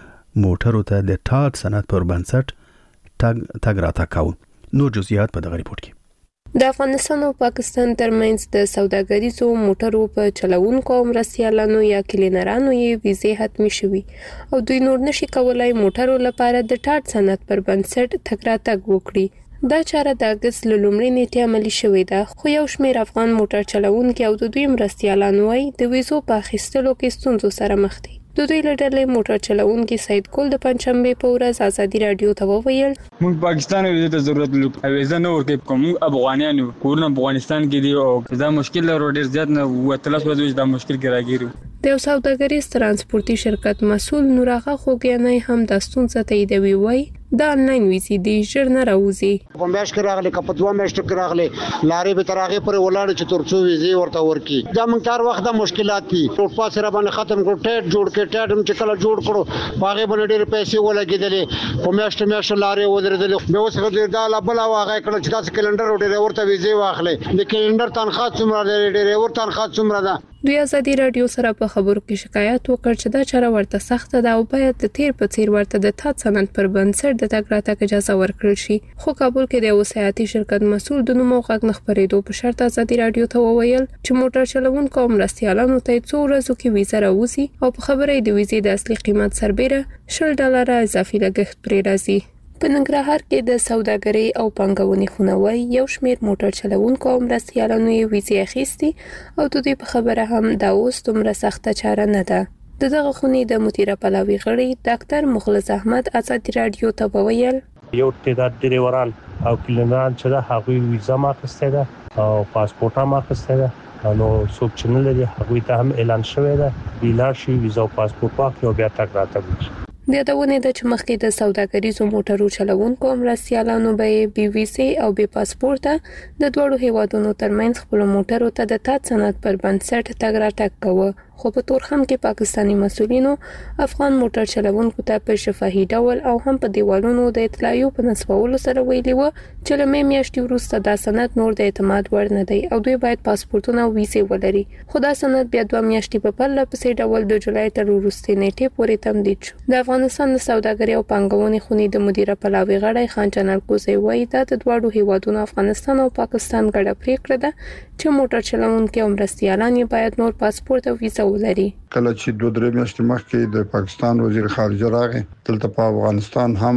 موټرو ته د ټاډ سند پر بنسټ تاګ تاګ راته کاو. نور جزئیات په دغه ریپورت کې. د افغانستان او پاکستان ترمنځ د سوداګریزو موټرو په چلوونکو او مرستیالانو یا کلینرانو یې ویزې حتمی شوي او دوی نور نشي کولای موټرو لپاره د ټاډ سند پر بنسټ تګ راتګ وکړي. دا چاره د اگست له لومړۍ نیټې عملي شوې ده. خو یو شمېر افغان موټر چلوونکي او د دوی مرستیالان وایي د ویزو په اخیستلو کې ستونزو سره مخ دي. د دوی له ډلې موټر چلوونکي سید ګل د پنځشنبې په ورځ آزادۍ رادیو ته وویل موږ پاکستان ویزه ته ضرورت لرو. ویزه نه ورکې کوم افغانان یو کورونه افغانستان کې دي او دا مشکل لرو ډیر زیات نه وتلس ورځې دا مشکل کې راګیرو. د یو سوداګریز ترانسپورتي شرکت مسؤل نوراغه خوګیانای هم د ستونزه تاییدوي. وایي دا آنلاین ویزې دي ژر نه راوځي. په میاشت کې راغلي که په دوه میاشتو کې راغلي لارې به تر هغې پورې ولاړې چې تر څو ویزې ورته ورکړي. دا موږ هر وخت دا مشکلات دي. ټوټ پاس را باندې ختم کړو ټیټ جوړ کړ ټیټ هم چې کله جوړ کړو په هغې باندې ډېرې پیسې ولګېدلې په میاشتو میاشتو لارې ودرېدلې. بیا اوس دا لا بله هغه کړه چې داسې کلنډر او ډریور ته ویزې واخلې. د کلنډر تنخواه څومره ده ډریور تنخواه څومره ده. دوی آزادۍ رادیو سره په خبرو کې شکایت وکړ چې دا چاره ورته سخته ده او باید د تیر په څیر ورته د ټاډ سند پر بنسټ د تګ راتګ اجازه ورکړل شي. خو کابل کې د یو سیاحتي شرکت مسؤل د نوم او غږ نه خپرېدو په شرط آزادۍ رادیو ته وویل چې موټر چلوونکو او مرستیالانو ته څو ورځو کې ویزه راوځي او په خبره د ویزې د اصلي قیمت سربېره شل ډالره اضافي لګښت پرې راځي. په ننګرهار کې د سوداګرۍ او پانګونې خونه وایي یو شمېر موټر چلوونکو او مرستیالانو یې ویزې اخیستي او د دوی په خبره هم دا اوس دومره سخته چاره نه ده. د دغه خونې د مدیره پلاوي غړي ډاکټر مخلص احمد آزادۍ رادیو ته وویل یو تعداد ډریوران او کلینران چې دا هغوی ویزه ما اخیستې ده او پاسپورټ هم اخیستې ده نو څوک چې نه لري هغوی ته هم اعلان شوی ده ویلاړ شي ویزه او پاسپورټ واخلي او بیا تګ راتګ وکړي. د یادونې ده چې مخکې د سوداګریزو موټرو چلوونکو او مرستیالانو به بي ویزې او بې پاسپورټه د دواړو هیوادونو ترمنځ خپلو موټرو ته د ټاډ سند پر بنسټ تګ راتګ کوه. خو په تورخم کې پاکستاني مسؤلینو افغان موټر چلوونکو ته په شفاهي ډول او هم په دیوالونو د اطلاعیو په نصبولو سره ویلي وو چې له مې میاشتې وروسته دا سند نور د اعتماد وړ نه دی او دوی باید پاسپورټونه او ویزې ولري. خو دا سند بیا دوه میاشتې په پرله پسې ډول د جولای تر وروستۍ نیټې پورې تمدید شو. د افغانستان د سوداګرۍ او پانګونې خونې د مدیره پلاوي غړی خان جنرال کوزی وایي دا د دواړو هیوادونو افغانستان او پاکستان ګډه پریکړه ده چې موټر چلوونکي او مرستیالان یې باید نور پاسپورټ او ویزه ولري. کله چې دوه درې میاشتې مخکې د پاکستان وزیر خارجه راغی دلته په افغانستان هم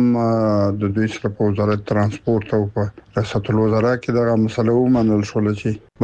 د دوی سره په وزارت ترانسپورت او په ریاست الوزرا کې دغه مسله ومنل شول چې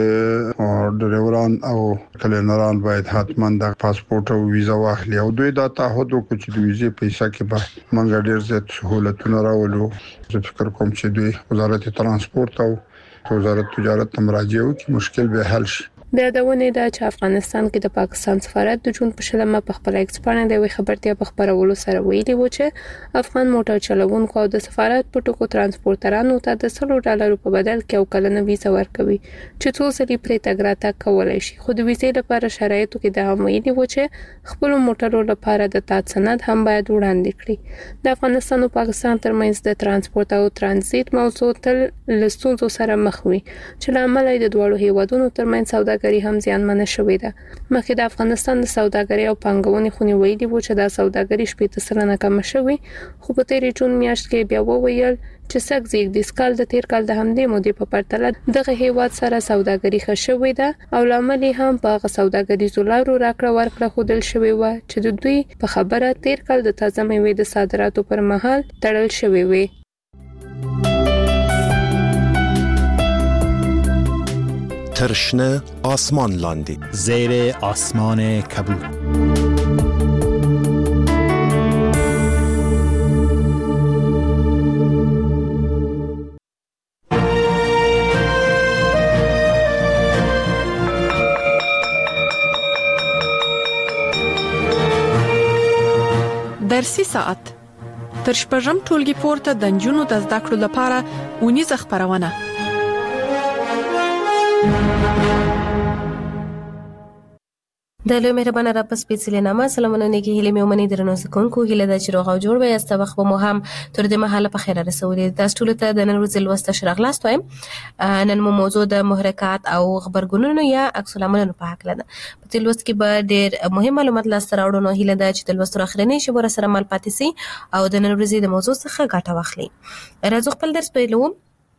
باید ډریوران او کلینران باید حتما د پاسپورټ او ویزه واخلي او دوی دا تعهد وکړي چې د ویزې پیسې کې به موږ ډېر زیات سہولتونه راولو. زه فکر کوم چې دوی وزارت ترانسپورت او وزارت تجارت ته مراجعه وکړي مشکل به حل شي. د یادونې ده چې افغانستان کې د پاکستان سفارت د جون په شلمه په خپل ایکس باندې د یوې خبرتیا په خبرولو سره ویلي و چې افغان موټر چلوونکو او د سفارت په ټکو ترانسپورټرانو ته د سلو ډالرو په بدل کې او کلنه ویزه ورکوي چې څو ځلې پرې تګ راتګ کولی شي. خو د ویزې لپاره شرایطو کې دا هم ویلي و چې خپلو موټرو لپاره د ټاډ سند هم باید وړاندې کړي. د افغانستان او پاکستان ترمنځ د ترانسپورت او ترانزیت موضوع تل له ستونزو سره مخ وي چې له امله د دواړو هیوادونو ترمنځ سوداګري سوداګري هم زیانمنه شوې ده. مخکې د افغانستان د سوداګري او پانګونې خونې ویلي و چې دا سوداګري شپږ سلنه کم شوې، خو په تیرې جون میاشت کې بیا وویل چې سږ زیږدیز کال د تیر کال د همدې مودې په پرتله دغه هیواد سره سوداګري ښه شوې ده او لامل هم په هغه سوداګریزو لارو راکړه ورکړه ښودل شوې وه چې د دوی په خبره تیر کال د تازه میوې د صادراتو پر مهال تړل شوې وې. ترشنه آسمان لاندې زیر آسمان کبود. درسي ساعت تر شپږم ټولګي پورته د نجونو د زده کړو لپاره اونیزه خپرونه. د لوی مهربانه رب سپېڅلې نامه سلامونه نیکی هیله مې ومني درنو زکونکو هیله د چې روغ او جوړ وي است وخت مو هم تر دې مهاله په خیر رسولې. تاسو ټول ته د نن ورځې لوست شرغلاست وایم. نن مو موضوع د محرکات او خبرګونونو یا عکس العملونو په حق لده. په دې لوست کې به ډېر مهم معلومات لاسته راوړو. نو هیله ده چې د لوست اخرنی شی سره مل پاتې سي او د نن ورځې د موضوع څخه ګټه واخلي. راځو خپل درس پیلوو.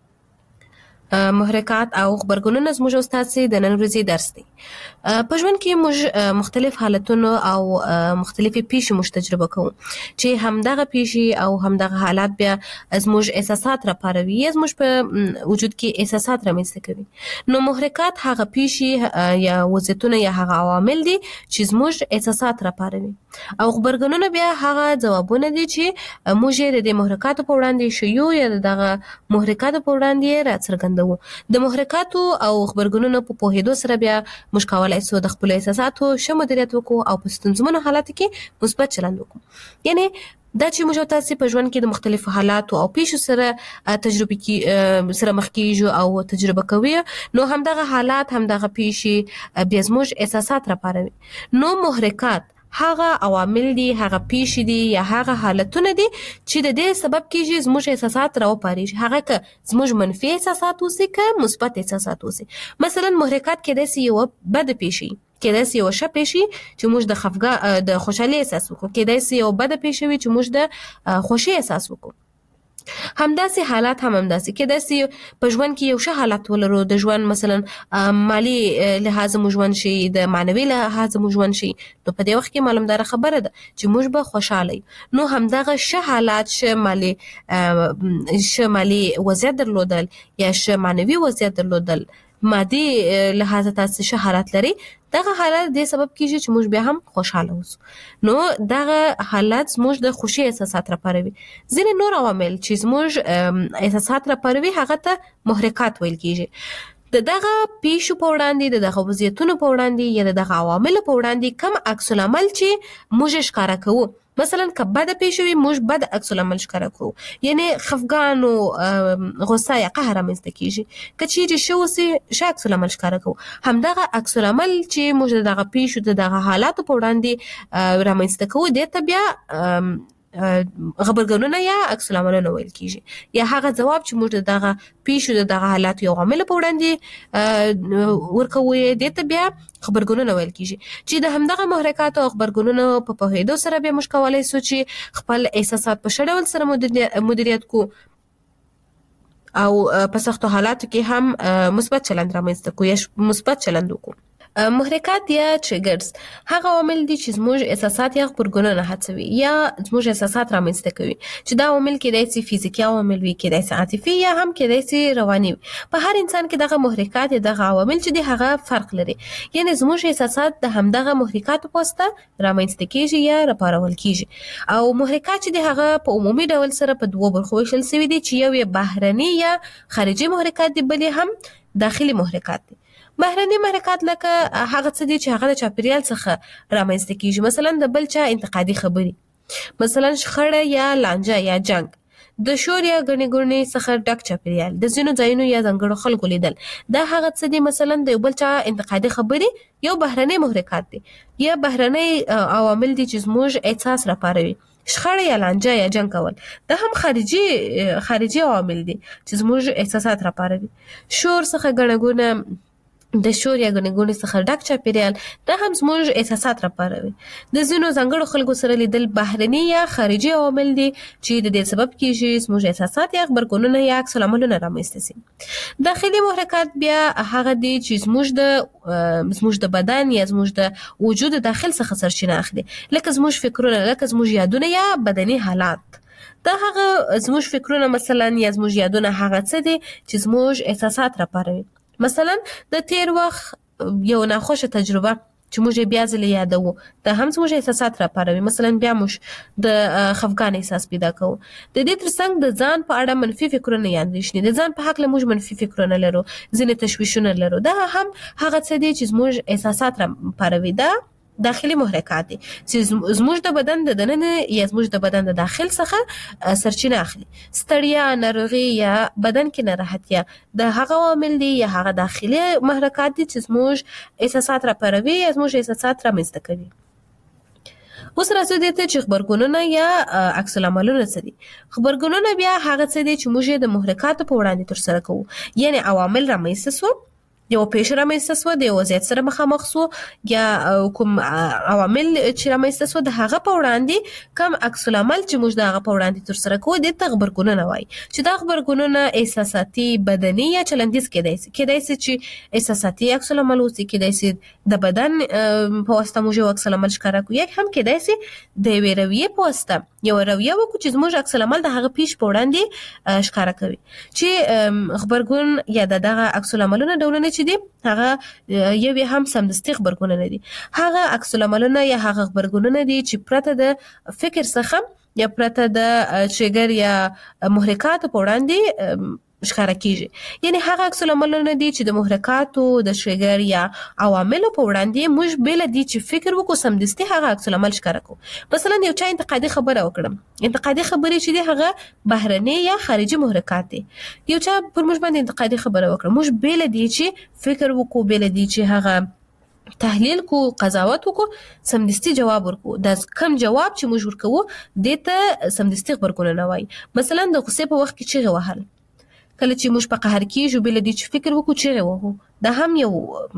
محرکات او خبرګونونه زموږ استاد سي د نن ورځې درس دی. په ژوند کې موږ مختلف حالتونو او مختلفې پیښې موږ تجربه کوو چې همدغه پیښې او همدغه حالات بیا زموږ احساسات راپاروي یا زموږ په وجود کې احساسات رامنځته کوي. نو محرکات هغه پیښې یا وضعیتونه یا هغه عوامل دي چې زموږ احساسات راپاروي او خبرګونونه بیا هغه ځوابونه دي چې موږ یې د محرکاتو په وړاندې شیو یا دغه محرکاتو په وړاندې راڅرګندوو. د محرکاتو او خبرګونونو په پوهېدو سره بیا موږ کولای سو د خپل احساساتو ښه مدیریت وکړو او په ستونزمنو حالاتو کې مثبت چلند وکړو. یعنی دا چې موږ تاسو په ژوند کې د مختلفو حالاتو او پیښو سره تجربه کې سره مخ کیږو او تجربه کوي، نو همدغه حالات همدغه پیښې بیا زموږ احساسات راپاروي. نو محرکات هغه عوامل دي، هغه پیښې دي یا هغه حالتونه دي چې د دې سبب کیږي زموږ احساسات راوپاري. هغه که زموږ منفي احساسات اوسي که مثبت احساسات اوسي. مثلا محرکات کېدای سي یو بد پیښې، کېدای سي یو ښه پیښې چې موږ د خفګان د خوشحالي احساس وکړو، کېدای سي یو بد پیښه وي چې موږ د خوښۍ احساس وکړو. همداسې حالات هم همداسې کېدای سي په ژوند کې یو ښه حالت ولرو، د ژوند مثلا مالی لحاظ مو ژوند شي، د معنوي لحاظ مو ژوند شي، نو په دې وخت کې معلومدار خبره ده چې موږ به خوشاله. نو همدغه ښه حالات ښه مالی ښه مالی وضعیت درلودل یا ښه معنوي وضعیت درلودل، مادي لحاظ تاسو ښه حالت لري، دغه حالت د سبب کیږي چې موږ بیا هم خوشاله اوسو. نو دغه حالت موږ د خوشي احساسات راپاروي. ځینې نور عوامل چې موږ احساسات راپاروي هغه ته محرکات ویل کیږي. د دغه پیښو په وړاندې د دغه وضعیتونو په وړاندې یا د دغه عواملو په وړاندې کم عکس العمل چې موږ ښکارا کوو. مثلا که بد پیښه وي موږ بد عکس العمل ښکارا کوو، یعنی خفګان او غصه یا قهر رامنځته کیږي. که چیرې ښه اوسي ښه عکس العمل ښکارا کوو. همدغه عکس العمل چې موږ دغه پیښو د دغه حالاتو په وړاندې رامنځته کوو دې ته بیا خبرګونونه یا عکس العملونه ویل کیږي، یا هغه ځواب چې موږ دغه پیښو د دغه حالات یو عامل په وړاندې ورکوي دې ته بیا خبرګونونه ویل کیږي. چې د همدغه محرکات او خبرګونونو په پوهېدو سره به موږ کولای سو چې خپل احساسات په ښه ډول سره مدیریت کو او په سختو حالاتو کې هم مثبت چلند رامنځته کو یا مثبت چلند وکړو. محرکات یا ټریګرز هغه عوامل دي چې زموږ احساسات یا خبرګونونه هڅوي یا زموږ احساسات رامنځته کوي، چې دا عوامل کېدای سي فزیکي عوامل وي، کېدای سي عاطفي یا هم کېدای سي رواني وي. په هر انسان کې دغه محرکات یا دغه عوامل چې دي هغه فرق لري. یعنی زموږ احساسات د همدغه محرکاتو په واسطه رامنځته کیږي یا راپارول کیږي. او محرکات چې دي هغه په عمومي ډول سره په دوه برخو ویشل شوي دي، چې یو یې بهرني یا خارجي محرکات دي، بل هم داخلي محرکات دي. بهرني محرکات لکه هغه څه دي چې هغه د چاپیریال څخه رامنځته کیږي. مثلا د بل چا انتقادي خبري، مثلا شخړه یا لانجه یا جنگ، د شور یا غنی ګورنی څخه ډک چاپیریال، د ځینو ځایونو یا ځنګړو خلکو لیدل، دا هغه څه دي مثلا د بل چا انتقادي خبري یو بهرني محرکات دي یا بهرني عوامل دي چې زموږ احساس راپاروي. شخړه یا لانجه یا جنگ کول دا هم خارجي خارجي عوامل دي چې زموږ احساسات راپاروي. شور څخه غنګونه د شور یا غنګونې څخه ډک چاپیریال دا هم زموږ احساسات راپاروي. د ځینو ځانګړو خلکو سره لیدل بهرني یا خارجي عوامل دي چې د دې سبب کیږي زموږ احساسات یا خبرګونونه یا عکس العملونه رامنځته شي. داخلي محرکات بیا هغه دي چې زموږ د زموږ د بدن یا زموږ د وجود داخل څخه سرچینه اخلي، لکه زموږ فکرونه، لکه زموږ یادونه یا بدني حالات. دا هغه زموږ فکرونه مثلا یا زموږ یادونه هغه څه دي چې زموږ احساسات راپاروي. مثلا د تیر وخت یو ناخوشه تجربه چې موږ بیا ځلې یادوو دا هم زموږ احساسات راپاروي. مثلا بیا موږ د خفګان احساس پیدا کوو. د دې ترڅنګ د ځان په اړه منفي فکرونه یا اندېښنې، د ځان په حق له موږ منفي فکرونه لرو، ځینې تشویشونه لرو. دا هم هغه څه دي چې زموږ احساسات راپاروي. دا داخلي محرکات دي چې زموږ د بدن د دننه یا زموږ د بدن د داخل څخه سرچینه اخلي. ستړیا، ناروغي یا بدن کې ناراحتیا د هغه عوامل دي یا هغه داخلي محرکات دي چې زموږ احساسات راپاروي یا زموږ احساسات رامنځته کوي. اوس راځو دې ته چې خبرګونونه یا عکس العملونه څه دي. خبرګونونه بیا هغه څه دي چې موږ د محرکاتو په وړاندې ترسره کوو، یعنی عوامل رامنځته سو، یو پیښه رامنځته سوه، د یو وضعیت سره مخامخ سو، یا کوم عوامل چې رامنځته سوه د هغه په وړاندې کوم عکس العمل چې موږ د هغه په وړاندې ترسره کوو دې ته غبرګونونه وایي. چې دا غبرګونونه احساساتي، بدني یا چلندیز کېدای شي. کېدای شي چې احساساتي عکس العمل اوسي، کېدای شي د بدن په واسطه موږ یو عکس العمل ښکاره کوو، یا هم کېدای شي د یوې رویې په واسطه یو رویه وکړو چې زموږ عکس العمل د هغه پیښ په وړاندې ښکاره کوي. چې غبرګون یا دغه عکس العملونه ډولونه چې دي هغه یو هم سمدستي خبرګونونه دي. هغه عکس العملونه یا هغه خبرګونونه دي چې پرته د فکر څخه یا پرته د شیګر یا محرکاتو په وړاندې ښکاره کیږي. یعنی هغه عکس العملونه دي چې د محرکاتو، د شیګر یا عواملو په وړاندې موږ بل دي چې فکر وکړو سمدستي هغه عکس العمل ښکاره کوو. مثلا یو چا انتقادي خبره وکړم، انتقادي خبرې چې دي هغه بهرني یا خارجي محرکات دي. یو چا پر موږ باندې انتقادي خبره وکړه، موږ بل دي چې فکر وکړو، بل دي چې هغه تحلیل کو، قضاوت وکړو، سمدستي جواب ورکو. دا کم جواب چې موږ ورکوو دې ته سمدستي خبرګونونه وایي. مثلا د غصې په وخت کې چیغې وهل، کله چې موږ په قهر کېږو بل دې چې فکر وکړو چیغې وهو، دا هم یو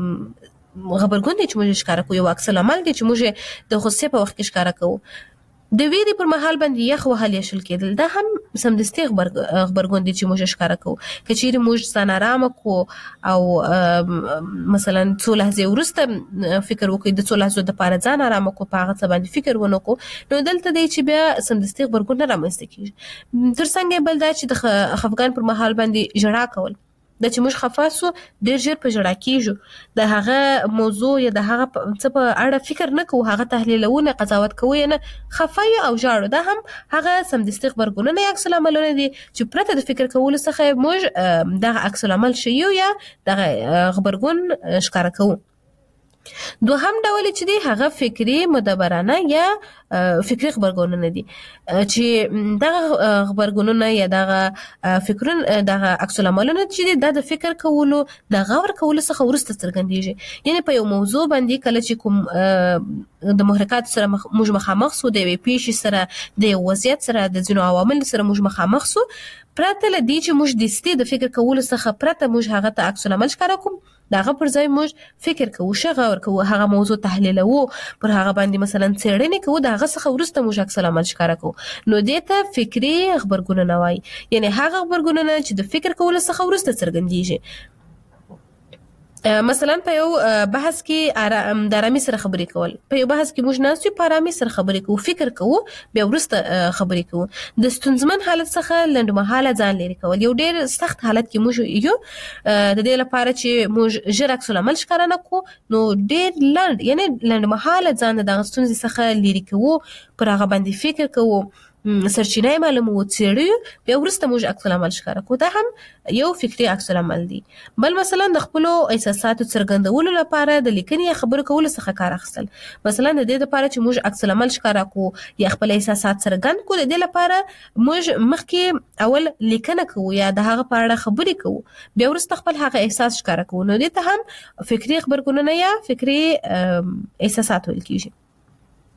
غبرګون دی چې موږ ښکاره کوو، یو عکس العمل دی چې موږ د غصې په وخت کې ښکاره کوو. د ویرې پر مهال باندې یخ وهل یا شل کېدل دا هم سمدستي غبرګون دی چې موږ ښکاره کوو. که چیرې موږ ځان ارامه کړو او مثلا څو لحظې وروسته فکر وکړو د څو لحظو دپاره ځان ارامه کړو، په هغه څه باندې فکر ونه کړو، نو دلته دی چې بیا سمدستي غبرګون نه رامنځته کېږي. تر څنګ بل دا چې د خفګان پر مهال باندې ژړا کول، دا چې موږ خفه سو ډېر ژر په ژړا کېږو، د هغه موضوع یا د هغه څه په اړه فکر نه کوو، هغه تحلیلوو نه، قضاوت کوو یې نه، خفه یو او ژاړو. دا هم هغه سمدستي غبرګونونه یا عکس العملونه دي چې پرته د فکر کولو څخه موږ دغه عکس العمل ښیو یا دغه غبرګون ښکاره کوو. دوهم ډول چې دی هغه فکری مدبرانه یا فکری خبرګونونه دي چې دغه خبرګونونه یا دغه فکرون دغه عکس العملونه چې دی د فکر کولو د غور کولو څخه ورسته څرګندېږي. یعنی په یو موضوع باندې کله چې کوم د محرکات سره موږ مخامخ سو، د یوې پیښې سره، د یو وضعیت سره، د ځینو عوامل سره موږ مخامخ سو، پرته له دې چې موږ دستي د فکر کولو څخه پرته موږ هغه ته عکس العمل ښکاره کوو، دغه پر ځای موږ فکر کوو، شغور کوو، هغه موضوع تحلیلوو، پر هغه باندې مثلا څېړنې کوو، د هغه څخه وروسته موږ عکس العمل ښکاره کوو. نو دې ته فکري غبرګونونه وایي. یعنی هغه غبرګونونه چې د فکر کولو څخه وروسته څرګندېږي. مثلا په یو بحث کې د آرامي سره خبرې کول، په یو بحث کې موږ ناست یو په آرامي سره خبرې کوو، فکر کوو، بیا وروسته خبرې کوو. د ستونزمن حالت څخه لنډمهاله ځان لرې کول، یو ډېر سخت حالت کې موږ یو د دې لپاره چې موږ ژر عکس العمل ښکاره نه کړو، نو ډېر لنډ یعنی لنډمهاله ځان د دغه ستونزې څخه لرې کوو، پر هغه باندې فکر کوو، سرچینه یې معلوموو، څېړو، بیا وروسته موږ عکس العمل ښکاره کوو. دا هم یو فکري عکس العمل دی. بل مثلا د خپلو احساساتو څرګندولو لپاره د لیکنې یا خبرو کولو څخه کار اخیستل. مثلا د دې لپاره چې موږ عکس العمل ښکاره کوو یا خپل احساسات څرګند کوو، د دې لپاره موږ مخکې اول لیکنه کوو یا د هغه په اړه خبرې کوو، بیا وروسته خپل هغه احساس ښکاره کوو. نو دې ته هم فکري خبرګونونه یا فکري احساسات ویل کېږي.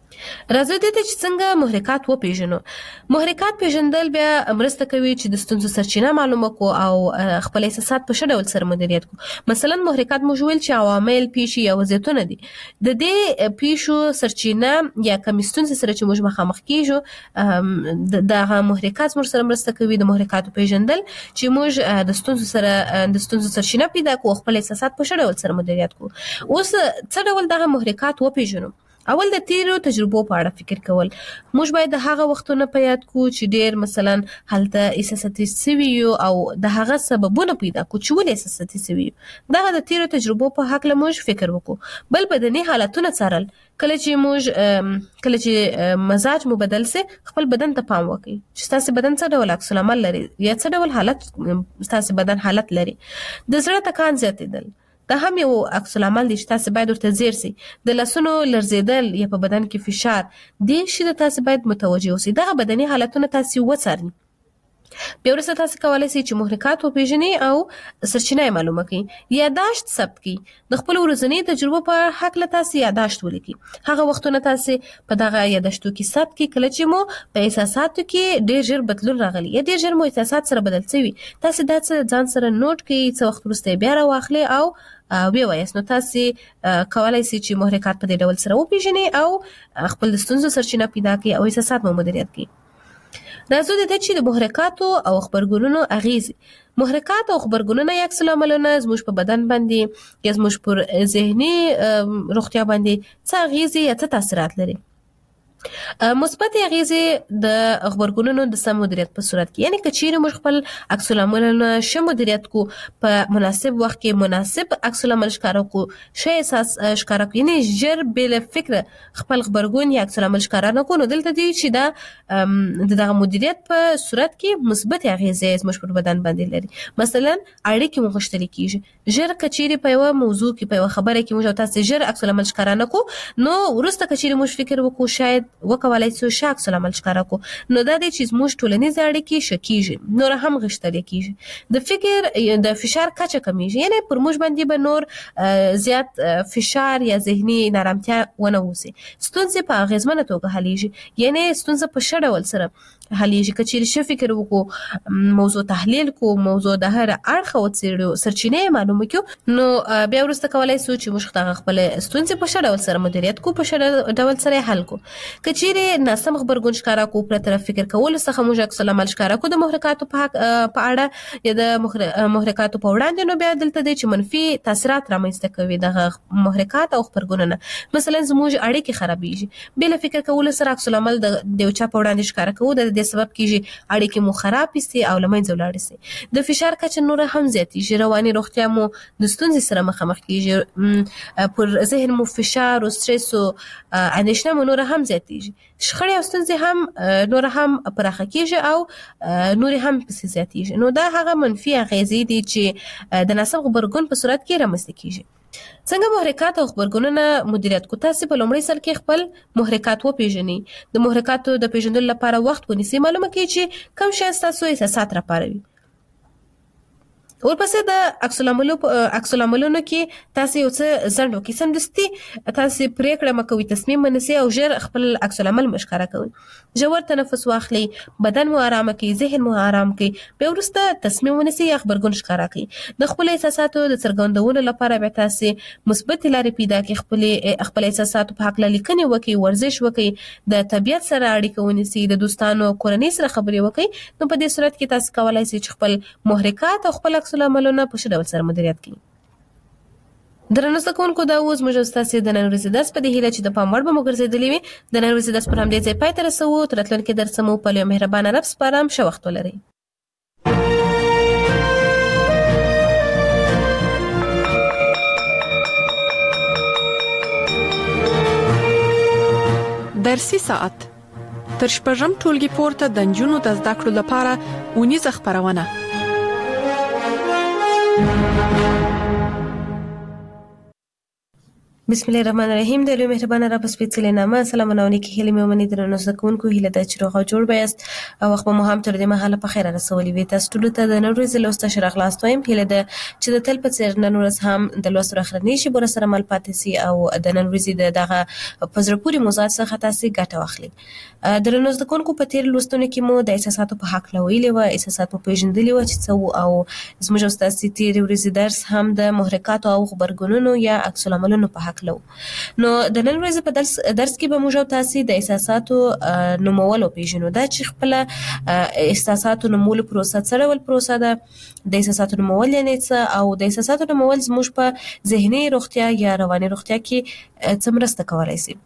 راځي د دې چې څنګه محرکات وپیژنو. محرکات پیژندل بیا مرسته کوي چې د ستونزو سرچینه معلومه کو او خپل احساسات په ښه ډول سره مدیریت کو. مثلا محرکات موجول چې عوامل پیښې یا وضعیتونه دي، د دې پیښو سرچینه یا کوم ستونزې سره چې موږ مخامخ کیږو د محرکات موږ سره مرسته کوي د محرکاتو پیژندل چې موږ د ستونزو سره د ستونزو سرچینه پیدا کو، خپل احساسات په ښه ډول سره مدیریت کو. اوس څه ډول دغه محرکات وپیژنو؟ اول د تیرو تجربو په اړه فکر کول. موږ باید د هغه وختونو په یاد کو چې ډیر مثلا هلته احساساتي سوي او د هغه سببونه پیدا کو چې ولې احساساتي سوي. دغه د تیرو تجربو په حق له موږ فکر وکړو. بل بدني حالتونه څارل. کله چې موږ کله چې مزاج مو بدل سي، خپل بدن ته پام وکړئ چې تاسو بدن څه ډول عکس العمل لري یا څه ډول حالت تاسو بدن حالت لري. د زړه ټکان زیاتېدل دا هم یو عکس العمل دی چې تاسو باید ورته ځیر سي. د لاسونو لرزیدل یا په بدن کې فشار، دې شي د تاسو باید متوجه اوسئ. دغه بدني حالتونه تاسو وڅارئ. بیا وروسته تاسو کولی شئ چې محرکات وپیژنئ او سرچینه معلومه کړئ. یاداشت ثبت کړئ. د خپل ورځني تجربو په حق له تاسو یاداشت ولیکئ. هغه وختونه تاسو په دغه یاداشتو کې ثبت کړئ کله چې مو په احساساتو کې ډېر ژر بدلون راغلی یا ډېر ژر مو احساسات سره بدل شوي. تاسو دا څه ځان سره نوٹ کړئ، څه وخت وروسته بیا راواخلئ او وی وایاست. نو تاسو کولای شئ چې محرکات په دې ډول سره وپیژنئ او خپل د ستونزو سرچینه پیدا کړئ او احساسات مو مدیریت کړئ. راځو د دې چې د محرکاتو او خبرګونونو اغیزې. محرکات او خبرګونونه یا عکس العملونه زموږ په بدن باندې یا زموږ پر ذهني روغتیا باندې څه اغیزې یا څه تاثیرات لري. مثبت اغیزې د خبرګونونو د سم مدیریت په صورت کې، یعنی کچېرې موږ خپل عکس العملونه ښه مدیریت کو، په مناسب وخت کې مناسب عکس العمل ښکاره کو، ښه احساس ښکاره کو، یعنی ژر بې له فکره خپل خبرګون یا عکس العمل ښکاره نه کو، نو دلته دی چې دا د دغه مدیریت په صورت کې مثبت اغیزې زموږ پر بدن باندې لري. مثلا اړیکې مو غښتلې کیږي. ژر کچېرې په یوه موضوع کې په یوه خبره کې موږ تاسو ژر عکس العمل ښکاره نه کو، نو وروسته کچېرې موږ فکر وکړو شاید وکولای شو ښه عکس العمل ښکاره کو، نو دا دی چې زموږ ټولنیز اړیکې ښه کیږي، نور هم غښتلې کیږي. د فکر د فشار کچه کمیږي، یعنی پر موږ باندې به نور زیات فشار یا ذهني نارامتیا ونه اوسي. ستونزې په اغیزمنه توګه حلیږي، یعنی ستونزه په ښه ډول سره حلیږي. که چیرې ښه فکر وکړو، موضوع تحلیل کو، موضوع د هر اړخه وڅېړو، سرچینې معلومه کړو، نو بیا وروسته کولی شو چې موږ دغه خپلې ستونزې په ښه ډول سره مدیریت کو، په ښه ډول سره حل کو. که چیرې ناسم خبرګون ښکاره کو، پرته فکر کولو څخه موږ عکس العمل ښکاره کو د محرکاتو په اړه یا د محرکاتو په وړاندې، نو بیا دلته دی چې منفي تاثیرات رامنځته کوي دغه محرکات او خبرګونونه. مثلا زموږ اړیکې خرابېږي، بې له فکر کولو سره عکس العمل د یو چا په وړاندې ښکاره کوو، د دې سبب کېږي اړیکې مو خراب سي او له منځه ولاړې سي. د فشار کچه نوره هم زیاتېږي، رواني روغتیا مو د ستونزې سره مخامخ کېږي، پر ذهن مو فشار او سترس او اندېښنه مو نوره هم زیاتېږي. شخړې او ستونزې هم نوره هم پراخه کېږي او نورې هم پسې زیاتېږي. نو دا هغه منفي اغیزې دي چې د ناسم غبرګون په صورت کې رامنځته کېږي. څنګه محرکات او خبرګونونه مدیریت کو؟ تاسو په لومړي سر کې خپل محرکات وپیژنئ. د محرکاتو د پیژندلو لپاره وخت ونیسئ. معلومه کړئ چې کوم شی ستاسو احساسات راپاروي. ورپسې د عکس العملو عکس العملونو کې تاسو یو څه ځنډ وکړئ. سمدستي تاسو پریکړه مه کوئ، تصمیم ونیسئ او ژر خپل عکس العمل مشکاره کوئ. ژور تنفس واخلئ، بدن مو آرام کړئ، ذهن مو آرام کړئ. بیا وروسته تصمیم ونیسئ یا خبرګون ښکاره کړئ. د خپل احساساتو د څرګندولو لپاره بیا تاسو مثبت لارې پیدا کړئ. خپل خپل احساساتو په هکله لیکنې وکړئ، ورزش وکړئ، د طبیعت سره اړیکه ونیسئ، د دوستانو کورنۍ سره خبرې وکړئ. نو په دې صورت کې تاسو کولای شئ چې خپل محرکات او خپل عکس العملونه په ښه ډول سره مدیریت کړئ. درنو زده کوونکو، دا اوس موږ ستاسو د نن ورځې درس په دې هیله چې د پام وړ به مو ګرځېدلی وي. د نن ورځې درس پر همدې ځای پای ته رسوو. تر راتلونکي درسه مو په لوی مهربانه رب سپارم. ښه وخت ولرئ. درسي ساعت تر شپږم ټولګي پورته د نجونو د زده کړو لپاره اونیزه خپرونه. بسم الله الرحمن الرحیم. د لوی مهربانه را په سپېڅلې نامه سلامونه او نیکې هیلې مې ومني درنو زده کوونکو هیله ده چې روغ او جوړ به یاست او وخت مو هم تر دې مهاله په خیر رسولي وي. تاسو ټولو ته د نن ورځې لوسته ښه راغلاست وایم. هیله ده چې د تل په څېر نن ورځ هم د لوستو راخرنۍ شیبو سره مل پاتې سي او د نن ورځې د دغه په زړه پورې موضوعات څخه تاسو ګټه واخلئ. درنو زده کوونکو په تېر لوستونو کې مو د احساساتو په حق ویلي وه، احساسات مو پېژندلي وه چې څه وو، او زموږ او ستاسې تېرې ورځې درس هم د محرکاتو او غبرګونونو یا عکس العملونو په حق و. نو د نن ورځې په درس درس کې به موږ او تاسو د احساساتو نومول او پیژنو. دا چې خپل احساساتو نومول پروسه څه ډول پروسه ده، د احساساتو نومول یعنی څه، او د احساساتو نومول زموږ په ذهني روغتیا یا رواني روغتیا کې څه مرسته کولای شي.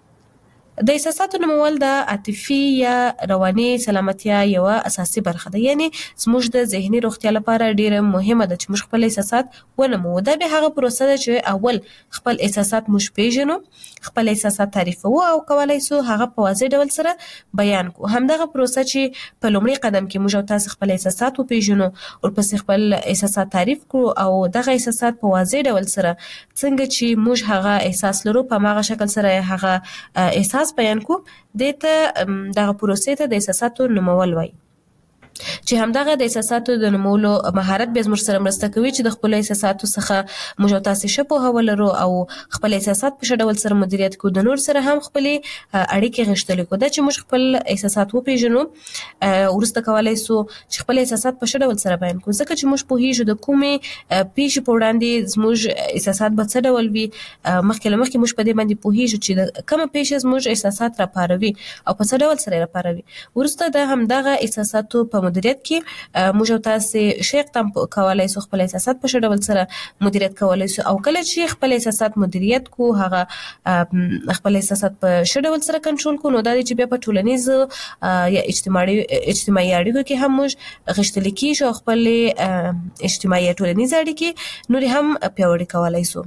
د احساساتو نومول د عاطفي یا رواني سلامتیا یو اساسي برخه ده، یعنی زموږ د ذهني روغتیا لپاره ډیره مهمه ده چې موږ خپل احساسات ونمو. دا به هغه پروسه ده چې اول خپل احساسات موږ پیژنو، خپل احساسات تعریفو او کولای شو هغه په واضح ډول سره بیان کو. همدغه پروسه چې په لومړي قدم کې موږ او تاسو خپل احساسات وپیژنو او پس خپل احساسات تعریف کړو او دغه احساسات په واضح ډول سره څنګه چې موږ هغه احساس لرو په هغه شکل سره هغه احساس بیان کو، دته دغه پروسې ته د احساساتو نومول وایي. چې همدغه د احساساتو د نومولو مهارت به زموږ سره مرسته کوي چې د خپل احساساتو څخه موږ تاسو ښه پوهه ولرو او خپل احساسات په ښه ډول سره مدیریت کوو، د نور سره هم خپل اړیکې غښتلې کوو. دا چې موږ خپل احساسات وپیژنو وروسته کولای شو چې خپل احساسات په ښه ډول سره بیان کوو، ځکه چې موږ پوهیږو د کومې پیښې په وړاندې زموږ احساسات به څه ډول وي. مخکې له مخکې موږ په دې باندې پوهیږو چې د کومه پیښه زموږ احساسات راپاروي او په څه ډول سره راپاروي. وروسته د همدغه احساساتو په مدیریت کې موږ تاسو شیخ تم کولای شو خپل احساسات په ښه ډول سره مدیریت کولای شو، او کله چې خپل احساسات مدیریت کو هغه خپل احساسات په ښه ډول سره کنټرول کو، نو دا چې بیا په ټولنیز یا اجتماعي اجتماعي اړیکو کې هم موږ غښتلي کیږو، خپل اجتماعي ټولنیز اړیکې نور هم پیاوړي کولای شو.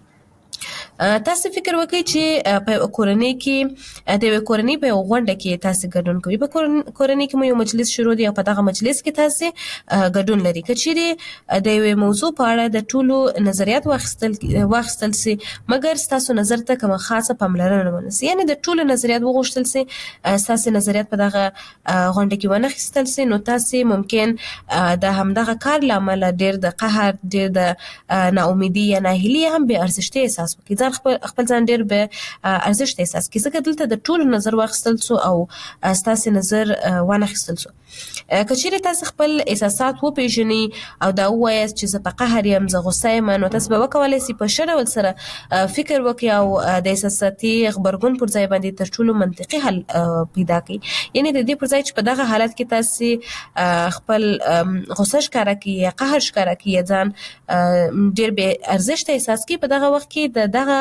تاسو فکر وکړئ چې په کورنۍ کې د کورنۍ په غونډه کې تاسو ګډون کوئ. په کورنۍ کې مو یو مجلس شروع دی او په دغه مجلس کې تاسو ګډون لري. کچېرې د یوې موضوع په اړه د ټولو نظریات واخیستل واخیستل سي، مګر تاسو نظر ته کومه خاصه پاملرنه ونسي، یعنی د ټولو نظریات وغوښتل سي، تاسو نظریات په دغه غونډه کې ونه اخیستل سي، نو تاسو ممکن د همدغه کار لامل ډیر د قهر، ډیر د ناامیدي یا ناهیلي هم به ارزښت احساس وکړي. ځان خپل خپل ځان ډیر به ارزښت احساس کړي، ځکه دلته د ټولو نظر واخیستل سو او تاسو نظر ونه اخیستل سو. کچېرې تاسو خپل احساسات وپیژنئ او دا ووایاست چې زه په قهر یم، زه غوسه یم، نو تاسو به وکولای شئ په ښه ډول سره فکر وکړئ او د احساساتي غبرګون پر ځای باندې تر ټولو منطقي حل پیدا کړئ. یعنی د دې پر ځای چې په دغه حالت کې تاسو خپل غوسه ښکاره کړئ یا قهر ښکاره کړئ یا ځان ډیر به ارزښت احساس کړئ، په دغه وخت کې د دغه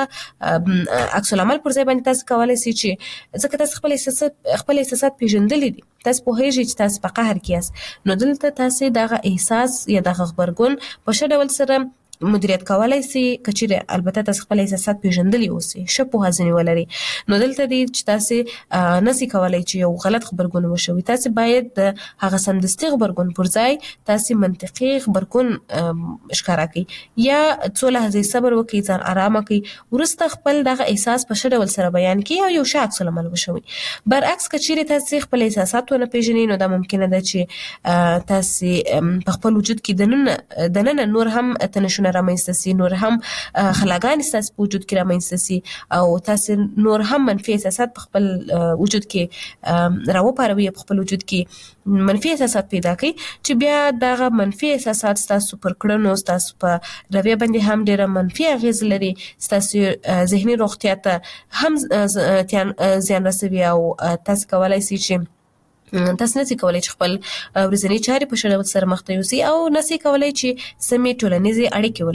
عکس العمل پر ځای باندې تاسو کولای شئ چې ځکه تاسو خپل احساسات خپل احساسات پیژندلي دي، تاسو پوهیږئ چې تاسو په قهر کې یاست، نو دلته تاسو دغه احساس یا دغه غبرګون په ښه ډول سره مدیریت کولای شي. کچېرې البته تاسو خپل احساسات پیژندلي اوسئ، ښه پوهه ځینې ولرئ، نو دلته دی چې تاسو نسي کولای چې یو غلط خبرګون وشوي. تاسو باید د هغه سمدستي خبرګون پر ځای تاسو منطقي خبرګون ښکاره کړئ یا څو لحظې صبر وکړئ، ځان آرامه کړئ، وروسته خپل دغه احساس په ښه ډول سره بیان کړئ او یو ښه عکس العمل وشوي. برعکس کچېرې تاسو خپل احساسات ونه پیژنئ، نو دا ممکنه ده چې تاسو په خپل وجود کې دننه دننه نور هم تنشونه رامنځته سي، نور هم خلاګانې ستاسو په وجود کې رامنځته سي او تاسو نور هم منفي احساسات په خپل وجود کې راوپاروي، په خپل وجود کې منفي احساسات پیدا کړي چې بیا دغه منفي احساسات ستاسو پر کړنو، ستاسو په رویه باندې هم ډېره منفي اغېز لري، ستاسو ذهني روغتیا ته هم زیان رسوي او تاسو کولای شئ چې تاسو نسي کولای چې خپل ورځنی چارې په ښه ډول سره مخ ته یوسئ او نسي کولای چې سمې ټولنیزې اړیکې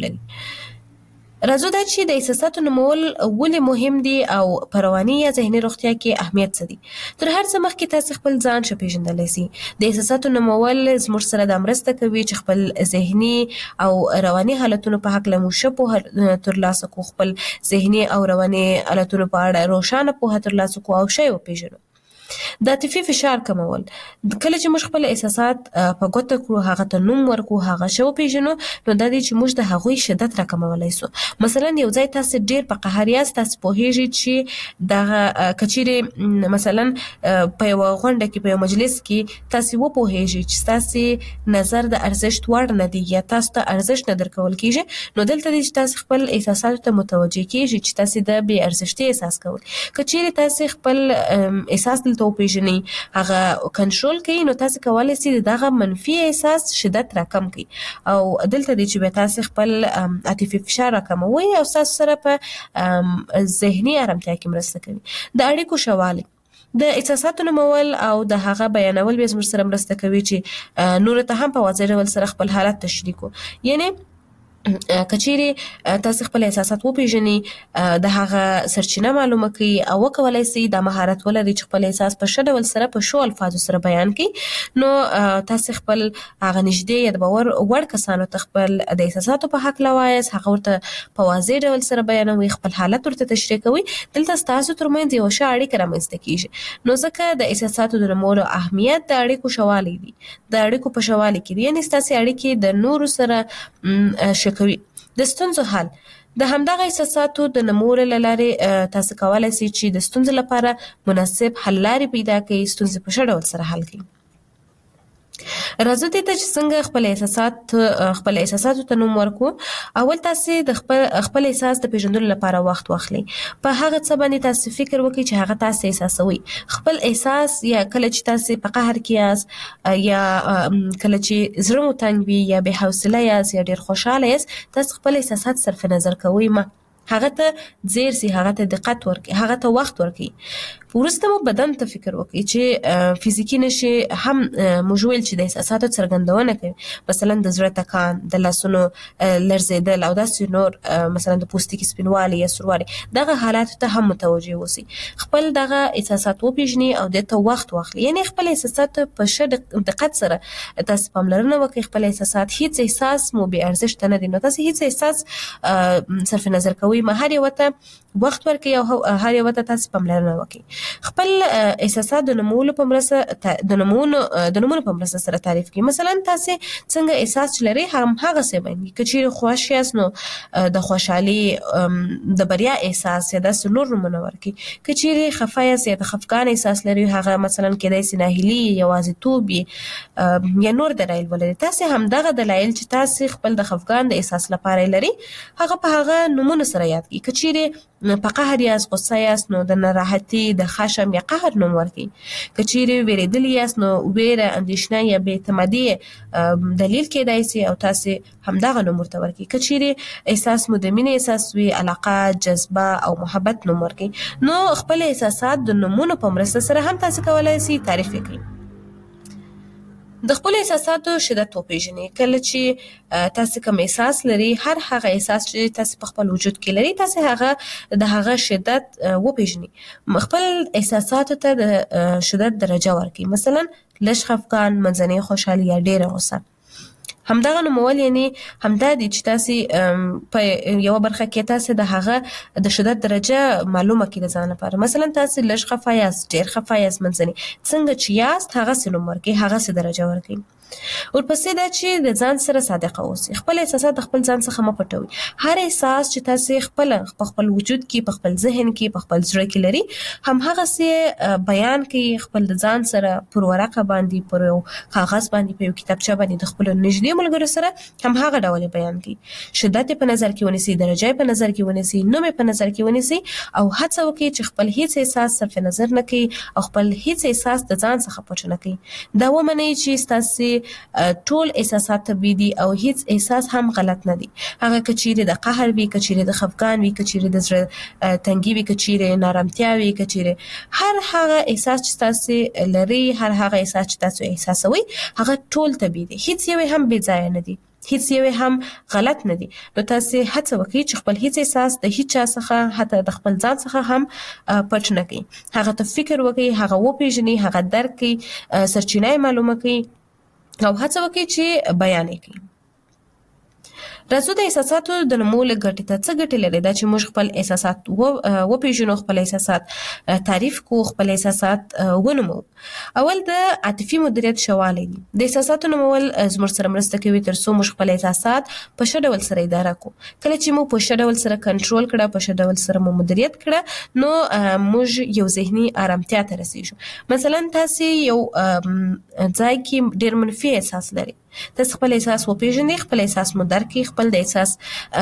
ولري. راځو دا چې د احساساتو نومول ولې مهم دي او په رواني یا ذهني روغتیا کې اهمیت څه دي. تر هر څه مخکې تاسو خپل ځان ښه پیژندلی سئ. د احساساتو نومول زموږ سره دا مرسته کوي چې خپل ذهني او رواني حالتونو په هکله مو ښه پوهه ترلاسه کړو، خپل ذهني او رواني حالتونو په اړه روښانه پوهه ترلاسه کړو او ښه یې وپیژنو. د عاطفي فشار کمول. کله چې موږ خپل احساسات په ګوته کړو، هغه ته نوم ورکو، هغه شو پیژنو، نو دا دی چې موږ د هغوی شدت راکمولای شو. مثلا یو ځای تاسو ډیر په قهر یاست، تاسو پوهیږئ چې د کچېره مثلا په یو غونډه کې په یو مجلس کې تاسو و پوهیږئ چې تاسو نظر د ارزښت وړ نه دی یا تاسو ته ارزښت نه درکول کیږي، نو دلته دی چې تاسو خپل احساساتو ته متوجه کیږئ چې تاسو د بې ارزښتي احساس کوئ. کچېره تاسو خپل احساس دلته وپیژنئ، هغه کنټرول کړئ، نو تاسو کولای شئ دغه منفي احساس شدت راکم کړئ. او دلته دی چې به تاسو خپل عاطفي فشار راکموي او تاسو سره په ذهني آرامتیا کې مرسته کوي. د اړیکو شوالی، د احساساتو نومول او د هغه بیانول به زموږ سره مرسته کوي چې نور ته هم په واضح ډول سره خپل حالت تشریح کو. یعنی کچېره تاسو خپل احساسات وپیژنئ، د هغه سرچینه معلومه کړئ او وکولای شئ د مهارت ولرئ چې خپل احساس په ښه ډول سره په ښو الفاظو سره بیان کړئ. نو تاسو خپل هغه نږدې یا د باور وړ کسانو ته خپل د احساساتو په حق لوایاست، هغه ورته په واضح ډول سره بیانوي، خپل حالت ورته تشریح کوي. دلته ستاسو ترمنځ یو ښه اړیکه رامنځته کیږي. نو ځکه د احساساتو د نومولو اهمیت د اړیکو شوالی دی، د اړیکو په شوالی کې دی، یعنی ستاسو اړیکې د نورو سره شکوي. د ستونزو حل، د همدغه احساساتو د نمور لاره تاسو کولای شئ چې د ستونزو لپاره مناسب حل لارې پیدا کړئ، ستونزې په ښه ډول سره حل کړئ. راځو دې ته چې څنګه خپل احساسات خپل احساساتو ته نوم ورکو. اول تاسو د خپل خپل احساس د پیژندلو لپاره وخت واخلئ. په هغه څه باندې تاسو فکر وکړئ چې هغه تاسو احساسوي. خپل احساس یا کله چې تاسو په قهر کې یاست یا کله چې زړه مو تنګ وي یا بې حوصله یاست یا ډیر خوشاله یاست، تاسو خپل احساسات صرف نظر کوئ، ما هغه ته زیر سي، هغه ته دقت ورکړئ، هغه ته وخت ورکړئ. وروسته مو بدن ته فکر وکړئ چې فزیکی نشي هم موږ ویل چې د احساساتو څرګندونه کوي، مثلا د زړه ټکان، د لاسونو لړزېدل او داسې نور، مثلا د پوستکي سپینوالی یا سوروالی، دغه حالات ته هم متوجه اوسئ. خپل دغه احساسات وپیژنئ او د ته وخت واخلئ، یعنی خپل احساسات په ښه دقت سره تاسو پاملرنه وکړئ. خپل احساسات، هیڅ احساس مو بې ارزښته نه دی، نو تاسو هیڅ احساس صرف نظر کوئ، ما هر یو ته وخت ورکړئ او هر یو ته تاسو پاملرنه وکړئ. خپل احساسات د نومولو په مرسته د نومونو د نومونو په مرسته سره تعریف کړئ. مثلا تاسو څنګه احساس لرئ هم هغه څه باندې، کچېره خوښ یاست نو د خوشحالي د بریا احساس یا د نور نومونه ورکړئ. کچېره خفه یاست یا د خفګان احساس لرئ، هغه مثلا کېدای شي ناهیلي، یوازیتوب یا نور دلایل ولري. تاسو هم دغه دلایل چې تاسو خپل د خفګان د احساس لپاره لري، هغه په هغه نومونه سره یاد کړئ. کچېره په قهر یاست، غصه یاست، نو د ناراحتي، د خشم یا قهر نوم ورکړئ. کچېره ویرېدلي یاست، نو ویره، اندېښنه یا بې اعتمادي دلیل کېدای شي او تاسو همدغه نوم ورته ورکړئ. کچېره احساس مو د مینې احساس وي، علاقه، جذبه او محبت نوم ورکړئ. نو خپل احساسات د نومونو په مرسته سره هم تاسو کولای شئ تعریف کړئ. د خپل احساساتو شدت وپیژنئ. کله چې تاسو کوم احساس لرئ، هر هغه احساس چې تاسو په خپل وجود کې لرئ، تاسو هغه د هغه شدت وپیژنئ. خپل احساساتو ته د شدت درجه ورکړئ. مثلا لږ خفګان، منځنۍ خوشحالي یا ډېره غوسه. همدغه نومول یعنی همدا دي چې تاسو په یو برخه کې تاسو د هغه د شدت درجه معلومه کړئ د ځان لپاره. مثلا تاسو لږ خفه یاست، ډېر خفه یاست، منځنۍ، څنګه چې یاست هغه څه نوم ورکړئ، هغه څه درجه ورکړئ. ورپسې دا چې د ځان سره صادقه اوسئ. خپل احساسات د خپل ځان څخه مه پټوئ. هر احساس چې تاسو خپل په خپل وجود کې، په خپل ذهن کې، په خپل زړه کې لري، هم هغه څه بیان کړئ خپل د ځان سره پر ورقه باندې، پر یو کاغذ باندې، په یو کتابچه باندې د خپل نږدې ملګرو سره هم هغه ډول بیان کړئ. شدت په نظر کې ونیسئ، درجه په نظر کې ونیسئ، نوم په نظر کې ونیسئ او هڅه وکړئ چې خپل هیڅ احساس صرف نظر نه کړئ او خپل هیڅ احساس د ځان څخه پټ نه کړئ. دا ومنئ چې تاسو ټول احساسات طبیعي دي او هیڅ احساس هم غلط نه دي. هغه کچېره د قهر وي، کچېره د خفګان وي، کچېره د زړه تنګي وي، کچېره نارامتیا وي، کچېره هر هغه احساس چې تاسو لري، هر هغه احساس چې تاسو احساسوي، هغه ټول طبیعي دي. هیڅ یو هم بې ځایه نه دي، هیڅ یو هم غلط نه دي. نو تاسو هڅه وکړئ چې خپل هیڅ احساس د هیڅ چا څخه، حتی د خپل ځان څخه هم پټ نه کړئ. هغه ته فکر وکړئ، هغه وپیژنئ، هغه درک کړئ، سرچینه معلومه کړئ او هڅه وکړئ چې بیان یې کړئ. راځو د احساساتو د نمو له ګټې ته څه ګټې لري دا چې موږ خپل احساسات و وپېژنو، خپل احساسات تعریف کو، خپل احساسات ونمو. اول د عاطفي مدیریت شوالی دي. د احساساتو نمول زموږ سره مرسته کوي تر څو موږ خپل احساسات په ښه ډول سره اداره کو. کله چې موږ په ښه ډول سره کنټرول کړه، په ښه ډول سره مو مدیریت کړه، نو موږ یو ذهني آرامتیا ته رسیږو. مثلا تاسو یو ځای کې ډېر منفي احساس لري، تاسو خپل احساس وپېژنئ، خپل احساس مو درک کړئ، خپل د احساس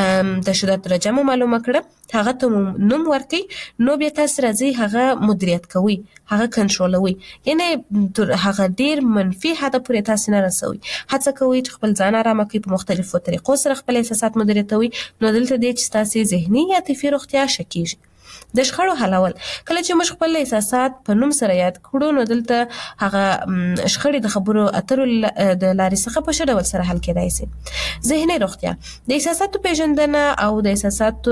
د شدت درجه مو معلومه کړه، هغه ته نوم ورکړئ، نو بیا تاسو راځي هغه مدیریت کوئ، هغه کنټرولوئ. یعنی هغه ډیر منفي حد پورې تاسو نه رسوي. هڅه کوئ چې خپل ځان آرامه کړئ، په مختلفو طریقو سره خپل احساسات مدیریتوي. نو دلته دی چې تاسو ذهني یا عاطفي روغتیا ښه کیږي. د شخړو حلول، کله چې موږ خپل احساسات په نوم سره یاد کړو، نو دلته هغه شخړې د خبرو اترو د لارې څخه په ښه ډول سره حل کېدای شي. ذهني روغتیا، د احساساتو پیژندنه او د احساساتو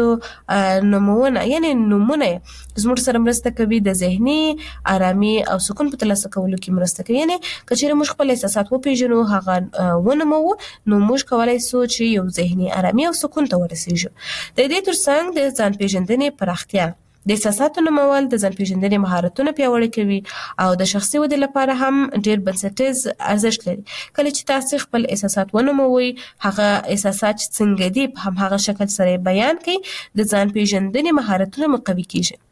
نومونه یعنی نومونه زموږ سره مرسته کوي د ذهني آرامي او سکون په ترلاسه کولو کې مرسته کوي. یعنی که چېرې موږ خپل احساسات وپېژنو، هغه ونومو، نو موږ کولی شو چې یو ذهني آرامي او سکون ته ورسیږو. د دې ترڅنګ د ځان پیژندنې پراختیا، د احساساتو نومول د ځان پیژندنې مهارتونه پیاوړي کوي او د شخصي ودې لپاره هم ډېر بنسټیز ارزښت لري. کله چې تاسو خپل احساسات ونوموئ، هغه احساسات چې څنګه دي په هماغه شکل سره بیان کړئ، د ځان پیژندنې مهارتونه مو قوي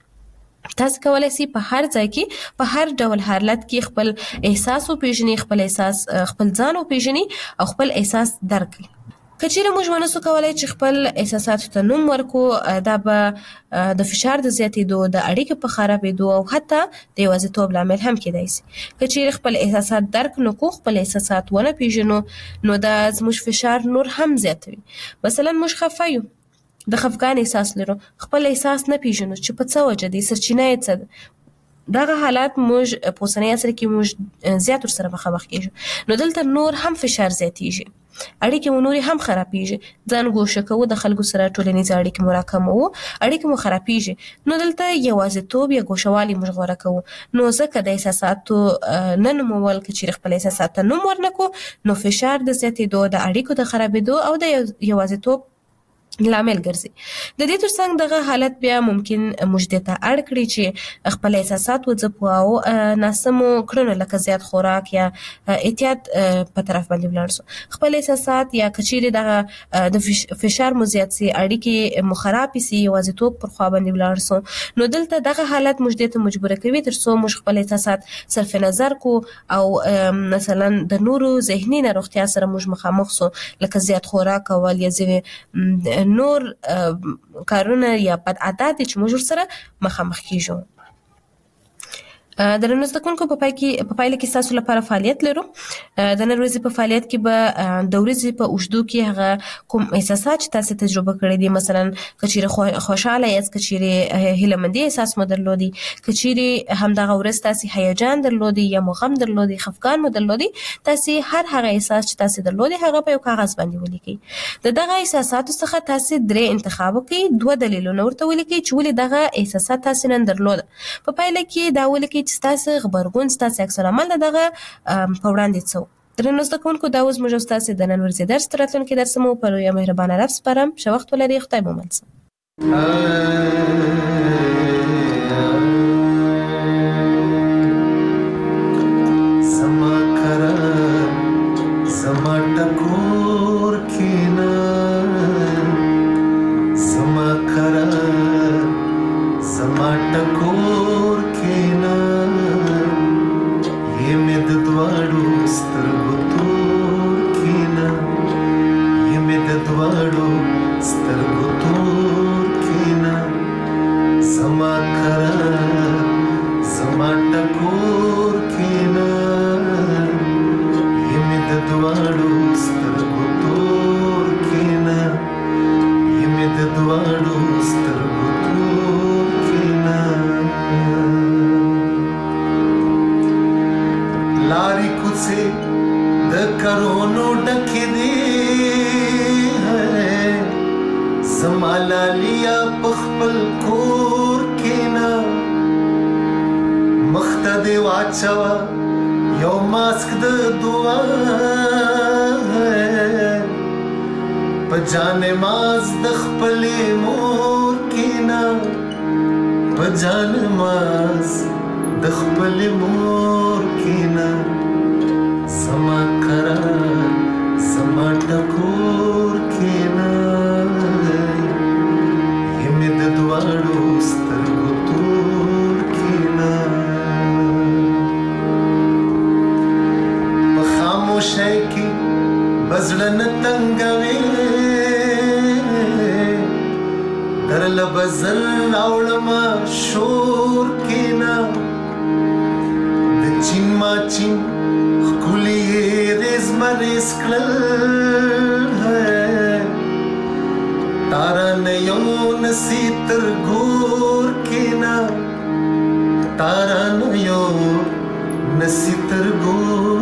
کیږي. تاسو کولی شئ په هر ځای کې په هر ډول حالت کې خپل احساس وپېژنئ، خپل احساس خپل ځان وپېژنئ او خپل احساس درک کړئ. که چېرې موږ ونه سو کولی چې خپل احساساتو ته نوم ورکو، دا به د فشار د زیاتېدو، د اړیکې په خرابېدو او حتی د یوازیتوب لامل هم کېدای شي. که چېرې خپل احساسات درک نه کړو، خپل احساسات ونه پېژنو، نو دا زموږ فشار نور هم زیاتوي. مثلا موږ خفه یو، د خفګان احساس لرو، خپل احساس نه پېژنو چې په څه وجه دی، سرچینه یې څه ده. دغه حالات موږ په اوسني عصر کې موږ زیات ورسره مخامخ کېږو. نو دلته نور هم فشار زیاتېږي، اړیکې مو نورې هم خرابېږي. ځان ګوښه کوو، د خلکو سره ټولنیزې اړیکې مو راکموو، اړیکې مو خرابېږي. نو دلته یوازیتوب یا ګوښهوالي موږ غوره کوو. نو ځکه د احساساتو نه نومول، که چېرې خپل احساسات ته نوم ورنکړو، نو فشار د زیاتېدو، د اړیکو د خرابېدو او د یوازیتوب لامل ګرځي. د دې ترڅنګ دغه حالت بیا ممکن موږ دې ته اړ کړي چې خپل احساسات وځپو او ناسمو کړنو لکه زیات خوراک یا احتیاط په طرف باندې ولاړ سو. خپل احساسات یا که چېرې دغه د فشار مو زیات سي، اړیکې مو خرابې سي، یوازیتوب پر خوا باندې ولاړ سو، نو دلته دغه حالت موږ دې ته مجبوره کوي تر څو موږ خپل احساسات صرف نظر کو او مثلا د نورو ذهني ناروغتیا سره موږ مخامخ سو، لکه زیات خوراک کول یا ځینې نور کارونه یا بد عادت چې موږ سره مخامخ کیږو. د نن زده کوونکو په پای کې په پایله کې تاسو لپاره فعالیت لرو. د نن ورځې په فعالیت کې به د ورځې په اوږدو کې هغه کوم احساسات چې تاسو تجربه کړی دي، مثلا که چیرې خوشاله یاست، که چیرې هیلهمندي احساس مو درلودي، که چیرې همدغه ورځ تاسو هیجان درلودي یا غم درلودي، خفګان مو درلودي، تاسو هر هغه احساس چې تاسو درلودي هغه په یو کاغذ باندې ولیکئ. د دغه احساساتو څخه تاسو درې انتخاب وکړئ، دوه دلیلونه ورته ولیکئ چې ولې دغه احساسات تاسو نن درلوده. په پایله کې دا ولیکئ چې ستاسو غبرګون، ستاسو عکس العمل د دغه په وړاندې څه و. درنو زده کوونکو، دا اوس موږ ستاسو د نن ورځې درس تر راتلونکي درس مو په لویه مهربانه رب سپارم. ښه وخت ولرئ، خدای مو مل شه. پجان ماز د خپلې مور کینا پجان ماز د خپلې مور کینا سما کرا سما ټکور کینا یم د دواړو سترګو تور کینا په خاموشۍ کې بزړه نه تنګوي درل بزل راوړما شور کینا د چین ما چین خکولی ریز مریز کلل ہے تارا نیو نسی تر گور کینا تارا نیو نسی تر گور